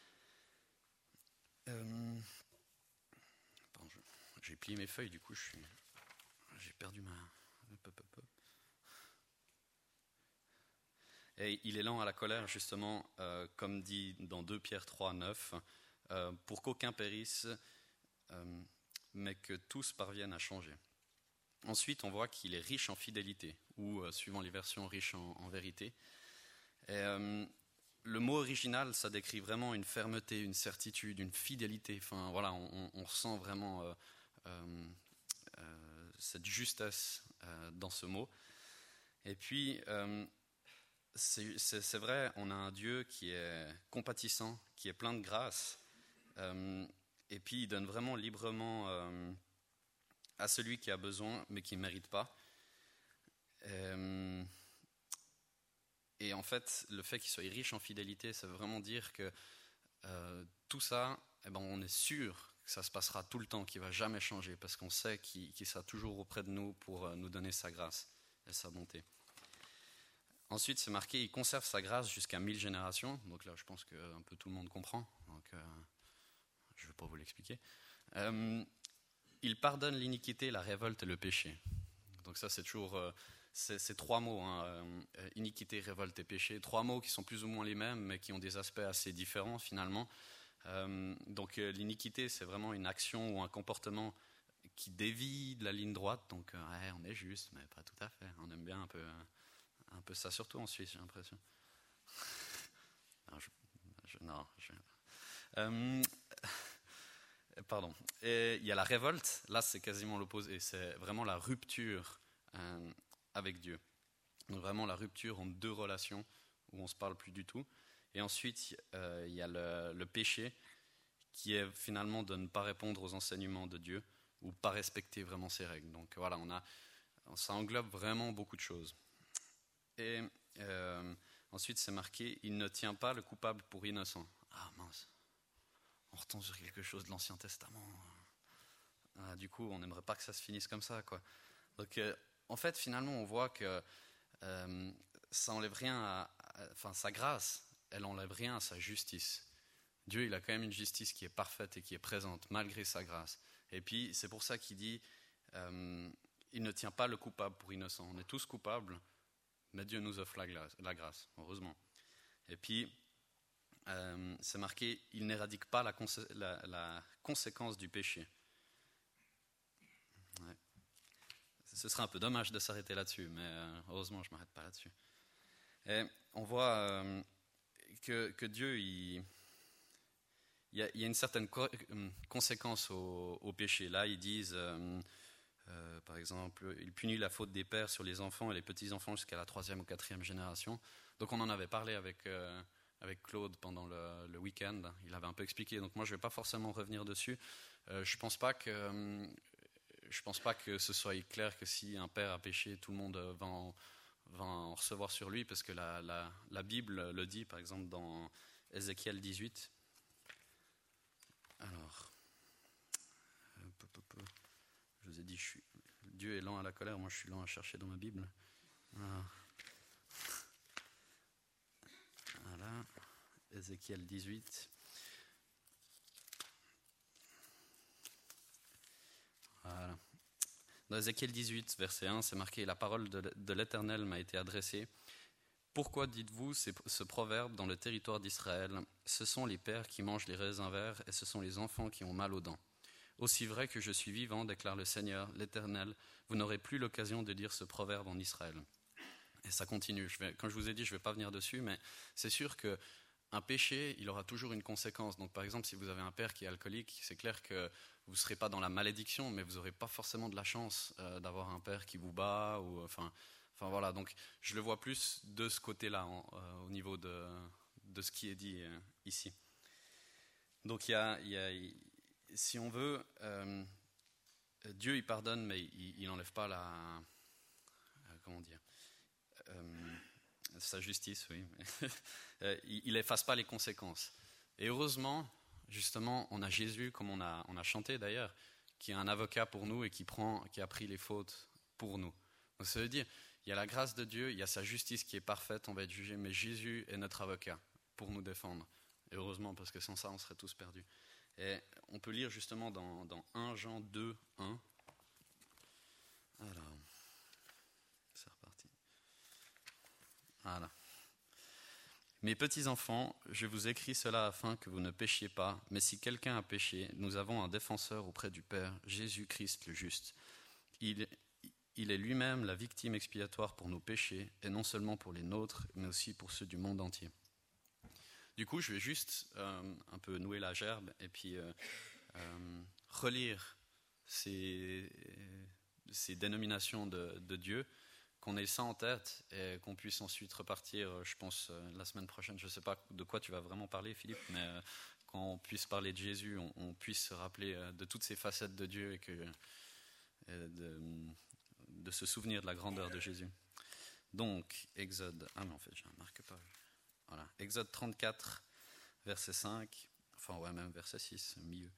Euh, pardon, je, j'ai plié mes feuilles, du coup, je suis, j'ai perdu ma. Hop, hop, hop. Et il est lent à la colère, justement, euh, comme dit dans deux Pierre trois, neuf, euh, pour qu'aucun périsse. Euh, mais que tous parviennent à changer. Ensuite, on voit qu'il est riche en fidélité, ou, euh, suivant les versions, riche en, en vérité. Et, euh, le mot original, ça décrit vraiment une fermeté, une certitude, une fidélité. Enfin, voilà, on, on ressent vraiment euh, euh, euh, cette justesse euh, dans ce mot. Et puis, euh, c'est, c'est, c'est vrai, on a un Dieu qui est compatissant, qui est plein de grâce, euh, et puis il donne vraiment librement euh, à celui qui a besoin, mais qui ne mérite pas. Euh, et en fait, le fait qu'il soit riche en fidélité, ça veut vraiment dire que euh, tout ça, eh ben, on est sûr que ça se passera tout le temps, qu'il ne va jamais changer, parce qu'on sait qu'il, qu'il sera toujours auprès de nous pour euh, nous donner sa grâce et sa bonté. Ensuite, c'est marqué, il conserve sa grâce jusqu'à mille générations. Donc là, je pense qu'un peu tout le monde comprend. Donc, euh, je ne vais pas vous l'expliquer. Euh, il pardonne l'iniquité, la révolte et le péché. Donc ça, c'est toujours euh, c'est, c'est trois mots, hein, euh, iniquité, révolte et péché. Trois mots qui sont plus ou moins les mêmes, mais qui ont des aspects assez différents finalement. Euh, donc euh, l'iniquité, c'est vraiment une action ou un comportement qui dévie de la ligne droite. Donc euh, ouais, on est juste, mais pas tout à fait. On aime bien un peu... Euh, Un peu ça, surtout en Suisse, j'ai l'impression. Non, je, je, non, je, euh, pardon. Et il y a la révolte, là c'est quasiment l'opposé, c'est vraiment la rupture euh, avec Dieu. Donc vraiment la rupture entre deux relations où on ne se parle plus du tout. Et ensuite, euh, il y a le, le péché qui est finalement de ne pas répondre aux enseignements de Dieu ou pas respecter vraiment ses règles. Donc voilà, on a, ça englobe vraiment beaucoup de choses. Et euh, ensuite, c'est marqué, il ne tient pas le coupable pour innocent. Ah mince, on retombe sur quelque chose de l'Ancien Testament. Ah, du coup, on n'aimerait pas que ça se finisse comme ça, quoi. Donc, euh, en fait, finalement, on voit que euh, ça enlève rien à, à, enfin, sa grâce, elle enlève rien à sa justice. Dieu, il a quand même une justice qui est parfaite et qui est présente, malgré sa grâce. Et puis, c'est pour ça qu'il dit, euh, il ne tient pas le coupable pour innocent. On est tous coupables. Mais Dieu nous offre la grâce, la grâce, heureusement. Et puis, euh, c'est marqué, il n'éradique pas la, consé- la, la conséquence du péché. Ouais. Ce serait un peu dommage de s'arrêter là-dessus, mais euh, heureusement, je ne m'arrête pas là-dessus. Et on voit euh, que, que Dieu, il, il, y a, il y a une certaine co- conséquence au, au péché. Là, ils disent... Euh, Euh, par exemple, il punit la faute des pères sur les enfants et les petits-enfants jusqu'à la troisième ou quatrième génération. Donc on en avait parlé avec, euh, avec Claude pendant le, le week-end. Il avait un peu expliqué. Donc moi, je ne vais pas forcément revenir dessus. Euh, je ne pense pas que, euh, je pense pas que ce soit clair que si un père a péché, tout le monde va en, va en recevoir sur lui, parce que la, la, la Bible le dit, par exemple, dans Ézéchiel dix-huit. Alors... je vous ai dit, je suis, Dieu est lent à la colère, moi je suis lent à chercher dans ma Bible. Voilà. Voilà. Ézéchiel dix-huit. Voilà. Dans Ézéchiel dix-huit, verset un, c'est marqué « La parole de, de l'Éternel m'a été adressée. Pourquoi dites-vous ce proverbe dans le territoire d'Israël ? Ce sont les pères qui mangent les raisins verts et ce sont les enfants qui ont mal aux dents. Aussi vrai que je suis vivant, déclare le Seigneur, l'Éternel, vous n'aurez plus l'occasion de dire ce proverbe en Israël. » Et ça continue. Je vais, quand je vous ai dit, je ne vais pas venir dessus, mais c'est sûr qu'un péché, il aura toujours une conséquence. Donc par exemple, si vous avez un père qui est alcoolique, c'est clair que vous ne serez pas dans la malédiction, mais vous n'aurez pas forcément de la chance euh, d'avoir un père qui vous bat. Ou, enfin, enfin voilà, donc je le vois plus de ce côté-là, en, euh, au niveau de, de ce qui est dit euh, ici. Donc il y a, il y a, il, si on veut, euh, Dieu il pardonne, mais il n'enlève pas la, euh, comment dire, euh, sa justice, oui. Il n'efface pas les conséquences. Et heureusement, justement, on a Jésus, comme on a, on a chanté d'ailleurs, qui est un avocat pour nous et qui, prend, qui a pris les fautes pour nous. Donc ça veut dire, il y a la grâce de Dieu, il y a sa justice qui est parfaite, on va être jugé, mais Jésus est notre avocat pour nous défendre. Et heureusement, parce que sans ça, on serait tous perdus. Et on peut lire justement dans, dans un Jean deux, un. Alors, c'est reparti. Voilà. Mes petits enfants, je vous écris cela afin que vous ne péchiez pas, mais si quelqu'un a péché, nous avons un défenseur auprès du Père, Jésus-Christ le juste. Il, il est lui-même la victime expiatoire pour nos péchés, et non seulement pour les nôtres, mais aussi pour ceux du monde entier. Du coup, je vais juste euh, un peu nouer la gerbe et puis euh, euh, relire ces, ces dénominations de, de Dieu, qu'on ait ça en tête et qu'on puisse ensuite repartir, je pense, la semaine prochaine. Je ne sais pas de quoi tu vas vraiment parler, Philippe, mais euh, quand on puisse parler de Jésus, on, on puisse se rappeler de toutes ces facettes de Dieu et, que, et de, de se souvenir de la grandeur de Jésus. Donc, Exode... Ah, mais en fait, j'ai un marque-page. Voilà. Exode trente-quatre, verset cinq, enfin, ouais, même verset six, milieu.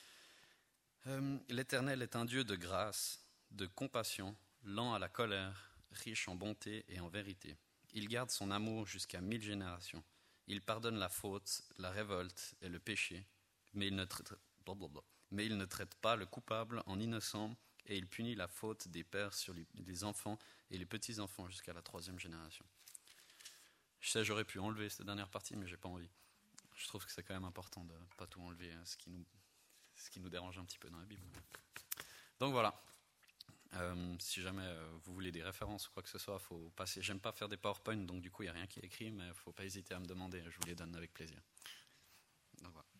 Euh, L'Éternel est un Dieu de grâce, de compassion, lent à la colère, riche en bonté et en vérité. Il garde son amour jusqu'à mille générations. Il pardonne la faute, la révolte et le péché, mais il ne traite, mais il ne traite pas le coupable en innocent et il punit la faute des pères sur les enfants et les petits-enfants jusqu'à la troisième génération. Je sais, j'aurais pu enlever cette dernière partie, mais j'ai pas envie. Je trouve que c'est quand même important de ne pas tout enlever, ce qui nous, ce qui nous dérange un petit peu dans la Bible. Donc voilà. Euh, si jamais euh, vous voulez des références ou quoi que ce soit, faut passer. J'aime pas faire des PowerPoint, donc du coup il n'y a rien qui est écrit, mais il ne faut pas hésiter à me demander, je vous les donne avec plaisir. Donc voilà.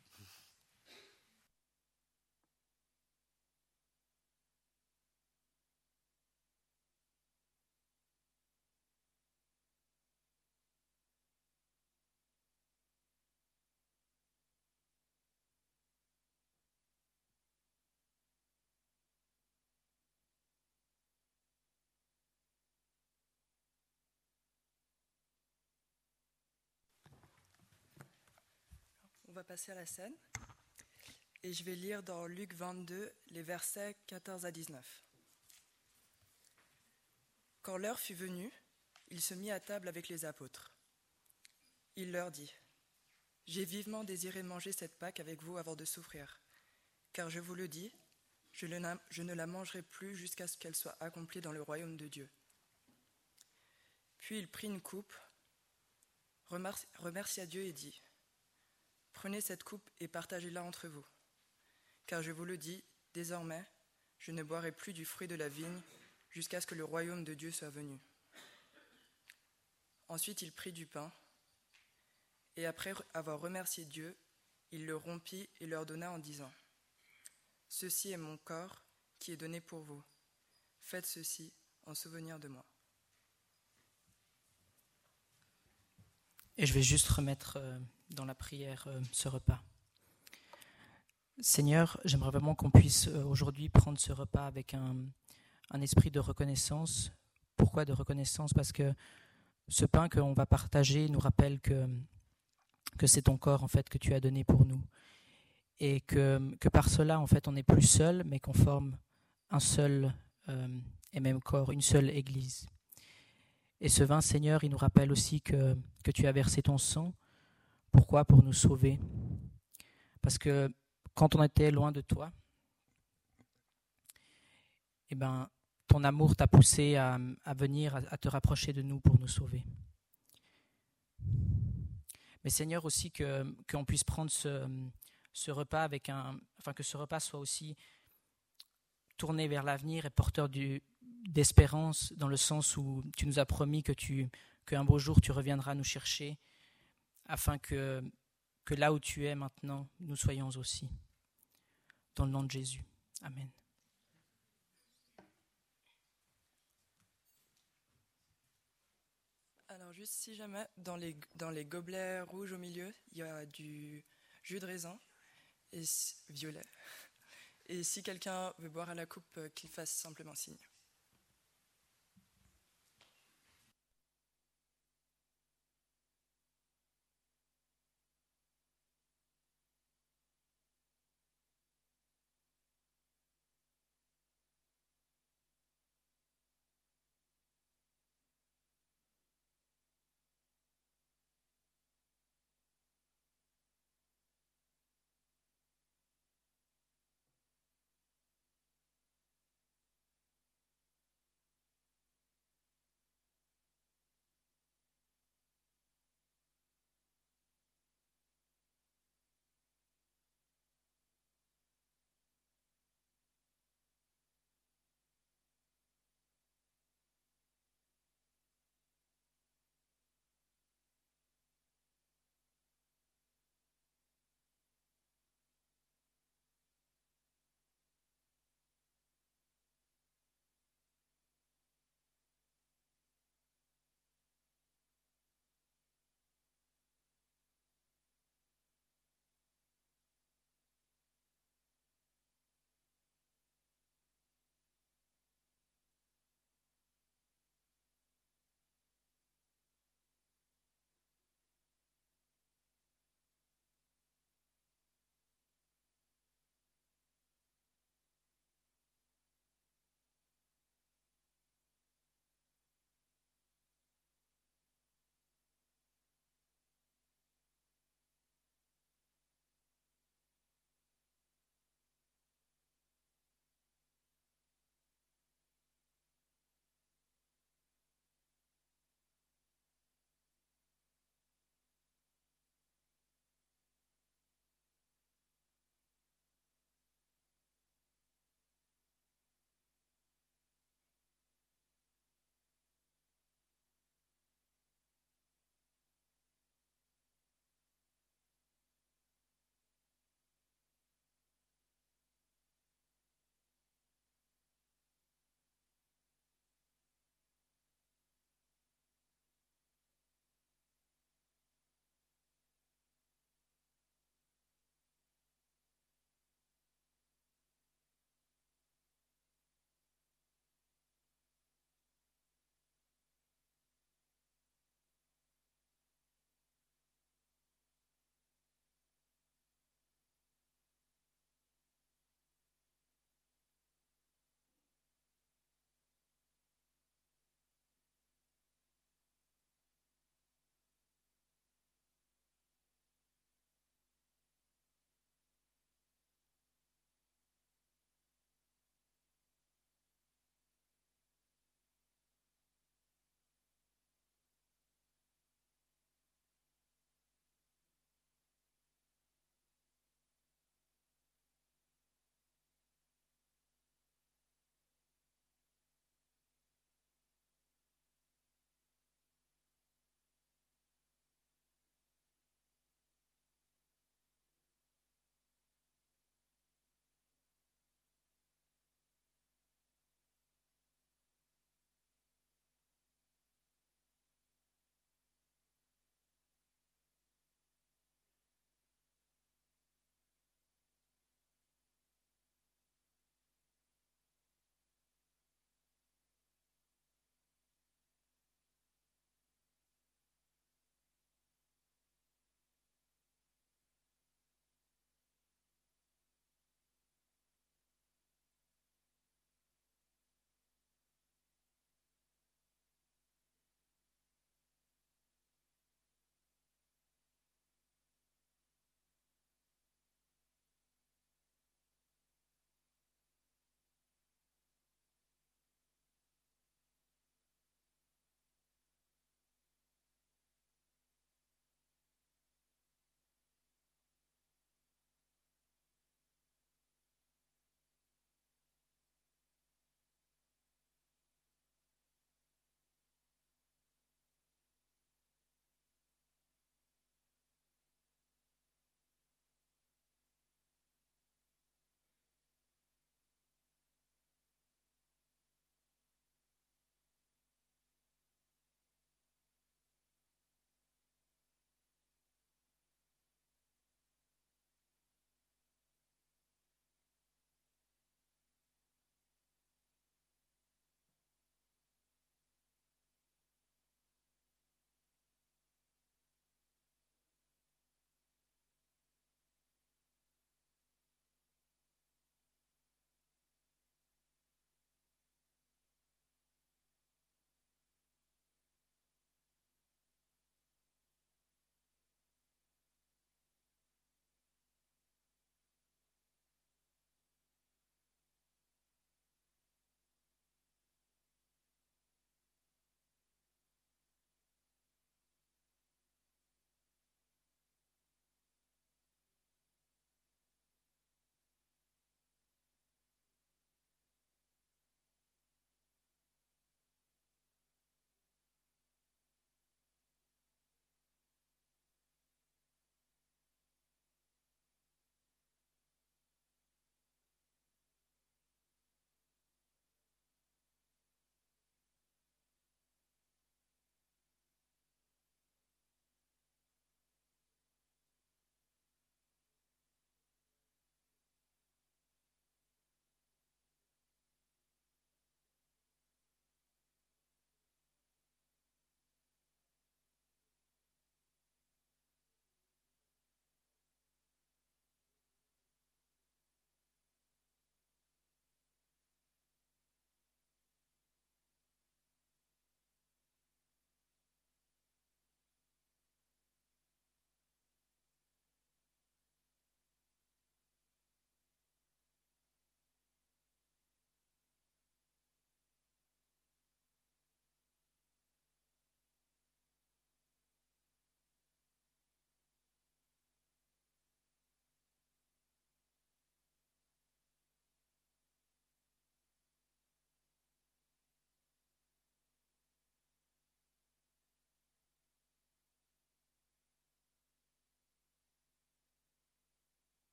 On va passer à la scène et je vais lire dans Luc vingt-deux les versets quatorze à dix-neuf. Quand l'heure fut venue, il se mit à table avec les apôtres. Il leur dit : « J'ai vivement désiré manger cette Pâque avec vous avant de souffrir, car je vous le dis, je ne la mangerai plus jusqu'à ce qu'elle soit accomplie dans le royaume de Dieu. » Puis il prit une coupe, remercia Dieu et dit : « Prenez cette coupe et partagez-la entre vous, car je vous le dis, désormais, je ne boirai plus du fruit de la vigne jusqu'à ce que le royaume de Dieu soit venu. » Ensuite, il prit du pain, et après avoir remercié Dieu, il le rompit et leur donna en disant : « Ceci est mon corps qui est donné pour vous. Faites ceci en souvenir de moi. » Et je vais juste remettre euh, dans la prière euh, ce repas. Seigneur, j'aimerais vraiment qu'on puisse euh, aujourd'hui prendre ce repas avec un, un esprit de reconnaissance. Pourquoi de reconnaissance ? Parce que ce pain qu'on va partager nous rappelle que, que c'est ton corps en fait, que tu as donné pour nous. Et que, que par cela, en fait, on n'est plus seul, mais qu'on forme un seul euh, et même corps, une seule Église. Et ce vin, Seigneur, il nous rappelle aussi que, que tu as versé ton sang. Pourquoi ? Pour nous sauver. Parce que quand on était loin de toi, eh ben, ton amour t'a poussé à, à venir, à, à te rapprocher de nous pour nous sauver. Mais Seigneur, aussi que qu'on puisse prendre ce, ce repas avec un, enfin que ce repas soit aussi tourné vers l'avenir et porteur du, d'espérance, dans le sens où tu nous as promis que tu, qu'un beau jour tu reviendras nous chercher, afin que, que là où tu es maintenant, nous soyons aussi. Dans le nom de Jésus. Amen. Alors juste si jamais, dans les, dans les gobelets rouges au milieu, il y a du jus de raisin et si- violet. Et si quelqu'un veut boire à la coupe, euh, qu'il fasse simplement signe.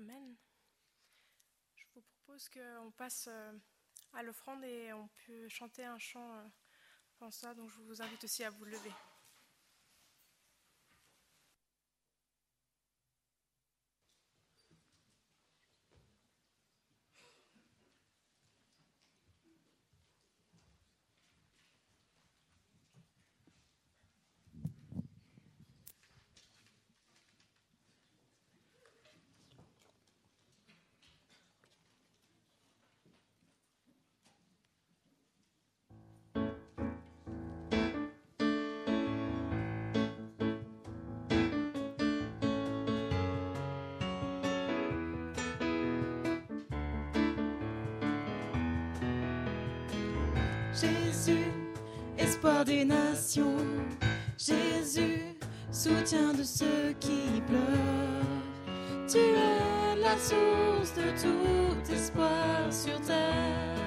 Amen. Je vous propose qu'on passe euh, à l'offrande et on peut chanter un chant euh, pendant ça, donc je vous invite aussi à vous lever. Jésus, espoir des nations, Jésus, soutien de ceux qui pleurent. Tu es la source de tout espoir sur terre.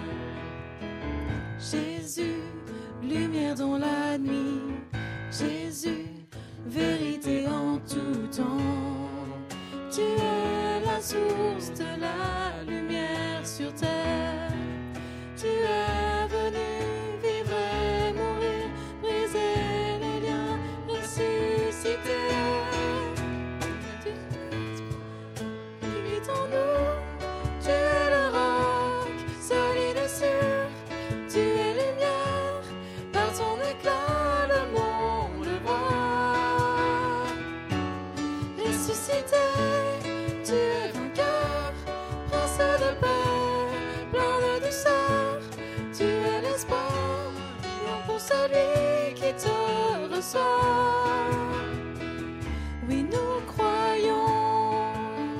Jésus, lumière dans la nuit, Jésus, vérité en tout temps. Tu es la source de la lumière sur terre. Tu es venu vivre et mourir, briser les liens, ressusciter. Tu, tu vis en nous, tu es le roc, solide et sûr. Tu es lumière, par ton éclat le monde voit. Ressuscité, tu es vainqueur, prince de paix, plein de douceur. Tu es l'espoir, non pour celui qui te reçoit. Oui, nous croyons.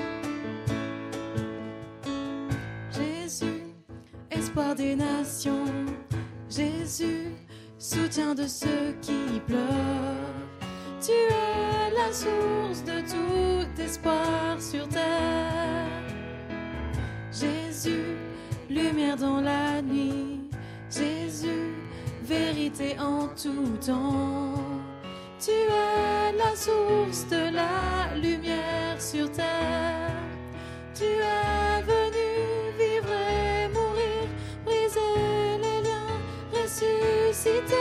Jésus, espoir des nations. Jésus, soutien de ceux qui pleurent. Tu es la source de tout espoir sur terre. Jésus, lumière dans la nuit. Jésus, vérité en tout temps. Tu es la source de la lumière sur terre. Tu es venu vivre et mourir, briser les liens, ressusciter.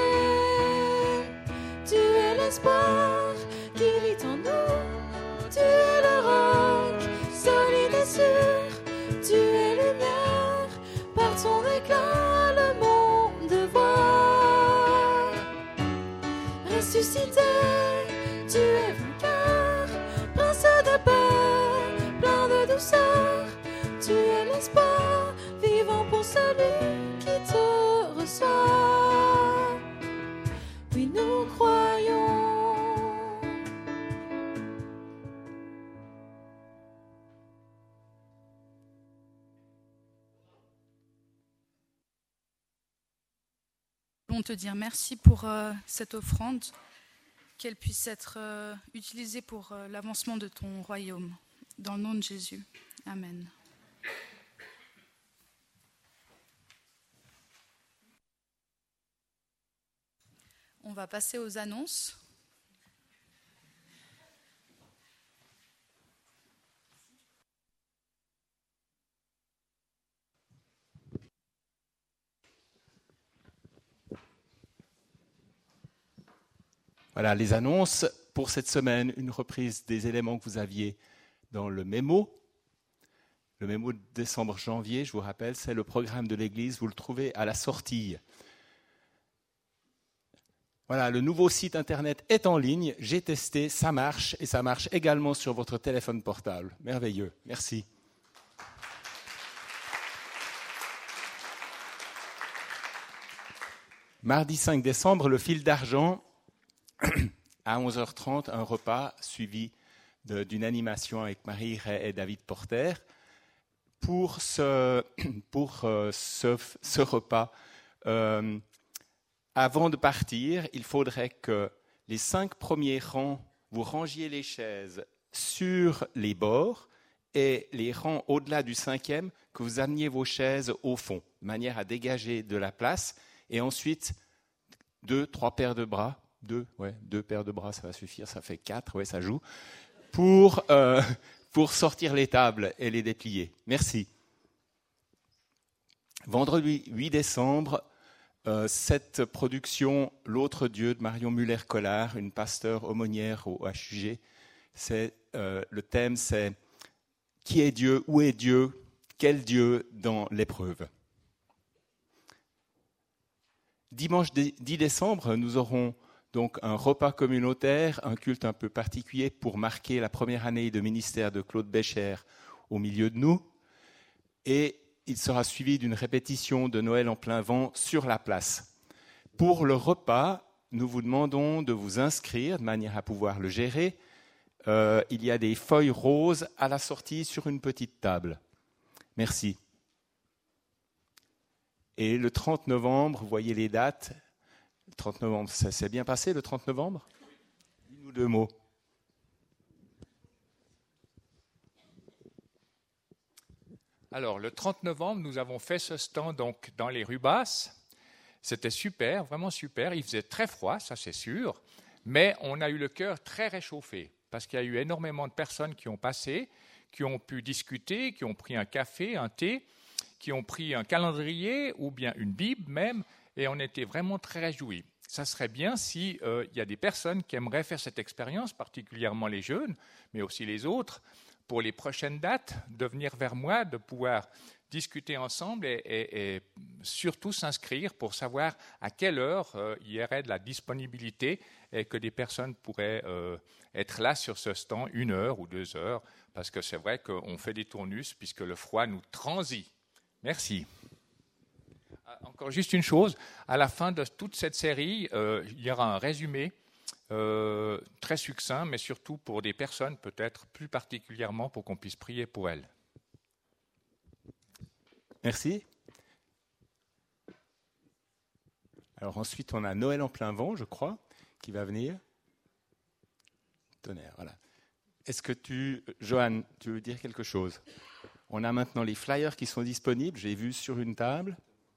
Tu es l'espoir qui vit en nous. Tu es le roc, solide et sûr. Tu es lumière, par ton éclat le monde voit. Ressuscité, tu es vainqueur, prince de paix, plein de douceur. Tu es l'espoir vivant pour celui qui te reçoit. Oui, nous croyons. Nous voulons te dire merci pour euh, cette offrande, qu'elle puisse être euh, utilisée pour euh, l'avancement de ton royaume. Dans le nom de Jésus. Amen. On va passer aux annonces. Voilà les annonces pour cette semaine, une reprise des éléments que vous aviez dans le mémo. Le mémo de décembre-janvier, je vous rappelle, c'est le programme de l'Église, vous le trouvez à la sortie. Voilà, le nouveau site internet est en ligne, j'ai testé, ça marche et ça marche également sur votre téléphone portable. Merveilleux, merci. Mardi cinq décembre, le fil d'argent, à onze heures trente, un repas suivi de, d'une animation avec Marie Ray et David Porter. Pour ce, pour, euh, ce, ce repas, euh, avant de partir, il faudrait que les cinq premiers rangs, vous rangiez les chaises sur les bords et les rangs au-delà du cinquième, que vous ameniez vos chaises au fond, de manière à dégager de la place. Et ensuite, deux, trois paires de bras, deux, ouais, deux paires de bras, ça va suffire, ça fait quatre, ouais, ça joue, pour, euh, pour sortir les tables et les déplier. Merci. Vendredi huit décembre, euh, cette production « L'autre Dieu » de Marion Muller-Collard, une pasteure aumônière au H U G. C'est, euh, le thème, c'est « Qui est Dieu ? Où est Dieu ? Quel Dieu dans l'épreuve ?» Dimanche dix décembre, nous aurons donc un repas communautaire, un culte un peu particulier pour marquer la première année de ministère de Claude Bécher au milieu de nous. Et il sera suivi d'une répétition de Noël en plein vent sur la place. Pour le repas, nous vous demandons de vous inscrire de manière à pouvoir le gérer. Euh, il y a des feuilles roses à la sortie sur une petite table. Merci. Et le trente novembre, vous voyez les dates. Le trente novembre, ça s'est bien passé le trente novembre ? Dis-nous deux mots. Alors, le trente novembre, nous avons fait ce stand donc, dans les rues basses. C'était super, vraiment super. Il faisait très froid, ça c'est sûr. Mais on a eu le cœur très réchauffé parce qu'il y a eu énormément de personnes qui ont passé, qui ont pu discuter, qui ont pris un café, un thé, qui ont pris un calendrier ou bien une Bible même, et on était vraiment très réjouis. Ça serait bien s'il euh, y a des personnes qui aimeraient faire cette expérience, particulièrement les jeunes, mais aussi les autres, pour les prochaines dates, de venir vers moi, de pouvoir discuter ensemble et, et, et surtout s'inscrire pour savoir à quelle heure euh, il y aurait de la disponibilité et que des personnes pourraient euh, être là sur ce stand une heure ou deux heures, parce que c'est vrai qu'on fait des tournus puisque le froid nous transit. Merci. Encore juste une chose, à la fin de toute cette série, euh, il y aura un résumé euh, très succinct, mais surtout pour des personnes peut-être plus particulièrement pour qu'on puisse prier pour elles. Merci. Alors ensuite, on a Noël en plein vent, je crois, qui va venir. Tonnerre, voilà. Est-ce que tu, Johan, tu veux dire quelque chose ? On a maintenant les flyers qui sont disponibles, j'ai vu sur une table.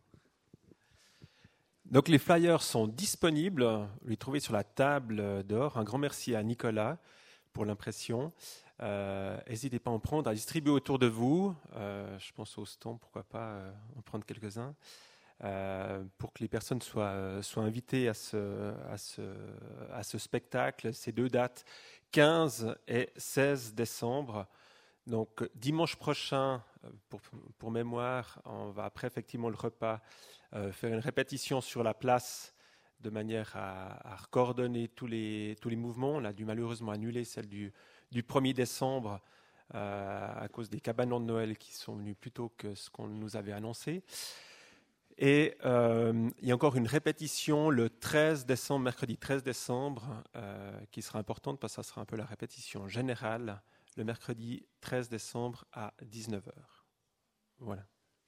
Donc les flyers sont disponibles, vous les trouvez sur la table dehors. Un grand merci à Nicolas pour l'impression. Euh, n'hésitez pas à en prendre, à distribuer autour de vous. Euh, je pense au stand, pourquoi pas euh, en prendre quelques-uns, euh, pour que les personnes soient, soient invitées à ce, à, ce, à ce spectacle. Ces deux dates, quinze et seize décembre. Donc dimanche prochain, pour, pour mémoire, on va après effectivement le repas euh, faire une répétition sur la place de manière à, à coordonner tous les, tous les mouvements. On a dû malheureusement annuler celle du, du premier décembre euh, à cause des cabanons de Noël qui sont venus plus tôt que ce qu'on nous avait annoncé. Et euh, il y a encore une répétition le treize décembre, mercredi treize décembre, euh, qui sera importante parce que ça sera un peu la répétition générale, le mercredi treize décembre à dix-neuf heures. Voilà.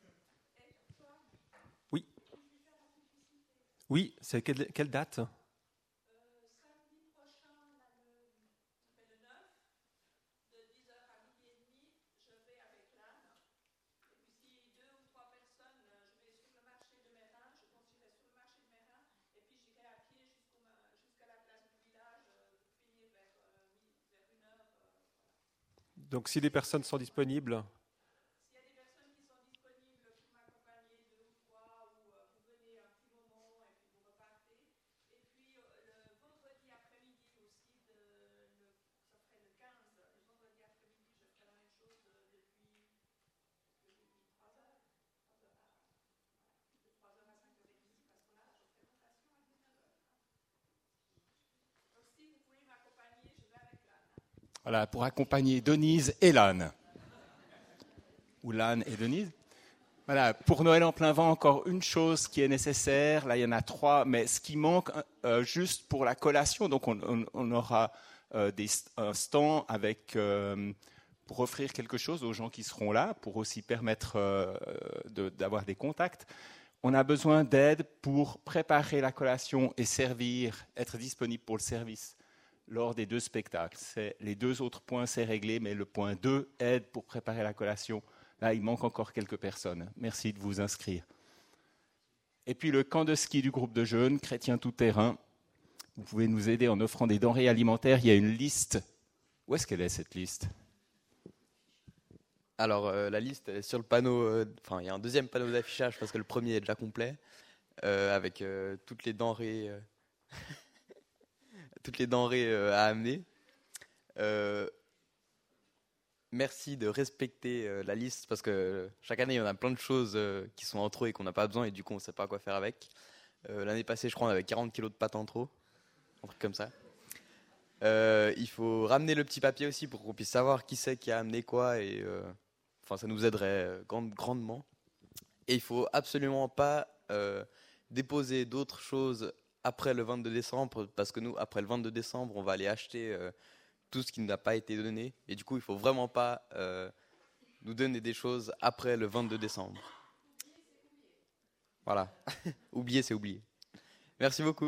Oui. Oui, c'est quelle, quelle date ? Donc, si des personnes sont disponibles. S'il y a des personnes qui sont disponibles pour m'accompagner deux ou trois, ou euh, vous venez un petit moment et puis vous repartez. Et puis, euh, le vendredi après-midi aussi, de, le, ça serait le quinze, le vendredi après-midi, je ferai la même chose euh, depuis, depuis trois heures. De trois heures à cinq heures trente, parce que là, je ferai rotation à dix-neuf heures. Donc, si vous pouvez m'accompagner, je vais avec l'âne. Voilà, pour accompagner Denise et l'âne. Ou l'âne et Denise. Voilà, pour Noël en plein vent, encore une chose qui est nécessaire. Là, il y en a trois, mais ce qui manque, euh, juste pour la collation, donc on, on, on aura euh, des, un stand avec, euh, pour offrir quelque chose aux gens qui seront là, pour aussi permettre euh, de, d'avoir des contacts. On a besoin d'aide pour préparer la collation et servir, être disponible pour le service lors des deux spectacles. C'est, les deux autres points, c'est réglé, mais le point deux, aide pour préparer la collation, là, il manque encore quelques personnes. Merci de vous inscrire. Et puis le camp de ski du groupe de jeunes, chrétiens tout-terrain. Vous pouvez nous aider en offrant des denrées alimentaires. Il y a une liste. Où est-ce qu'elle est, cette liste ? Alors, euh, la liste est sur le panneau. euh, Enfin, il y a un deuxième panneau d'affichage parce que le premier est déjà complet, euh, avec euh, toutes les denrées, euh, toutes les denrées euh, à amener. Euh, merci de respecter euh, la liste parce que chaque année, il y en a plein de choses euh, qui sont en trop et qu'on n'a pas besoin et du coup, on ne sait pas quoi faire avec. Euh, l'année passée, je crois, on avait quarante kilos de pâtes en trop, un truc comme ça. Euh, il faut ramener le petit papier aussi pour qu'on puisse savoir qui c'est qui a amené quoi et euh, enfin ça nous aiderait grand, grandement. Et il faut absolument pas euh, déposer d'autres choses après le vingt-deux décembre parce que nous après le vingt-deux décembre on va aller acheter euh, tout ce qui n'a pas été donné et du coup il faut vraiment pas euh, nous donner des choses après le vingt-deux décembre. Voilà, oublier c'est oublier. Merci beaucoup.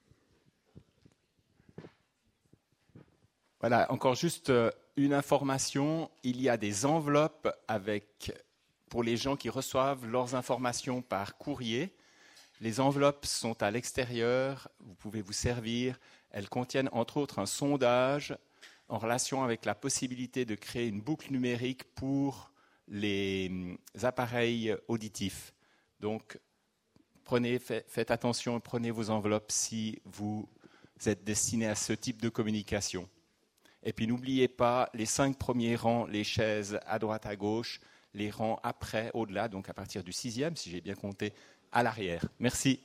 Voilà, encore juste une information. Il y a des enveloppes avec, pour les gens qui reçoivent leurs informations par courrier. Les enveloppes sont à l'extérieur, vous pouvez vous servir. Elles contiennent entre autres un sondage en relation avec la possibilité de créer une boucle numérique pour les appareils auditifs. Donc, prenez, faites attention et prenez vos enveloppes si vous êtes destiné à ce type de communication. Et puis n'oubliez pas les cinq premiers rangs, les chaises à droite, à gauche, les rangs après, au-delà, donc à partir du sixième, si j'ai bien compté, à l'arrière. Merci.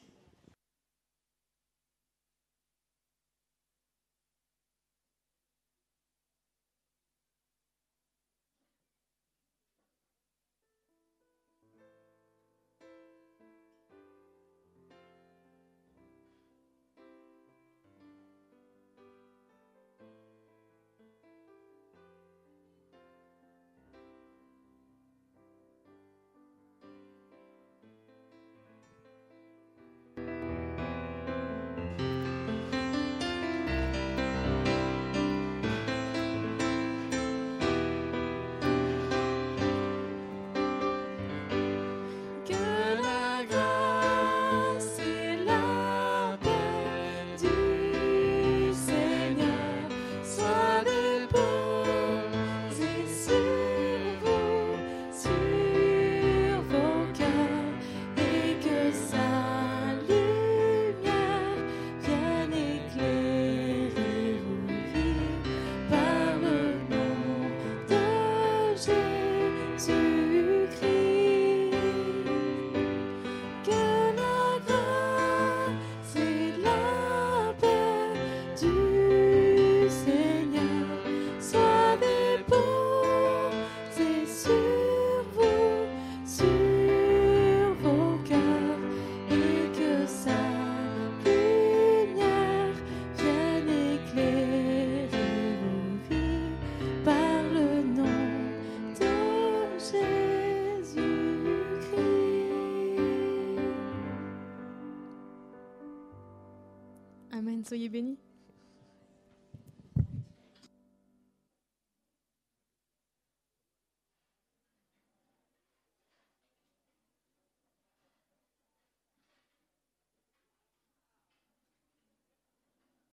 Soyez bénis.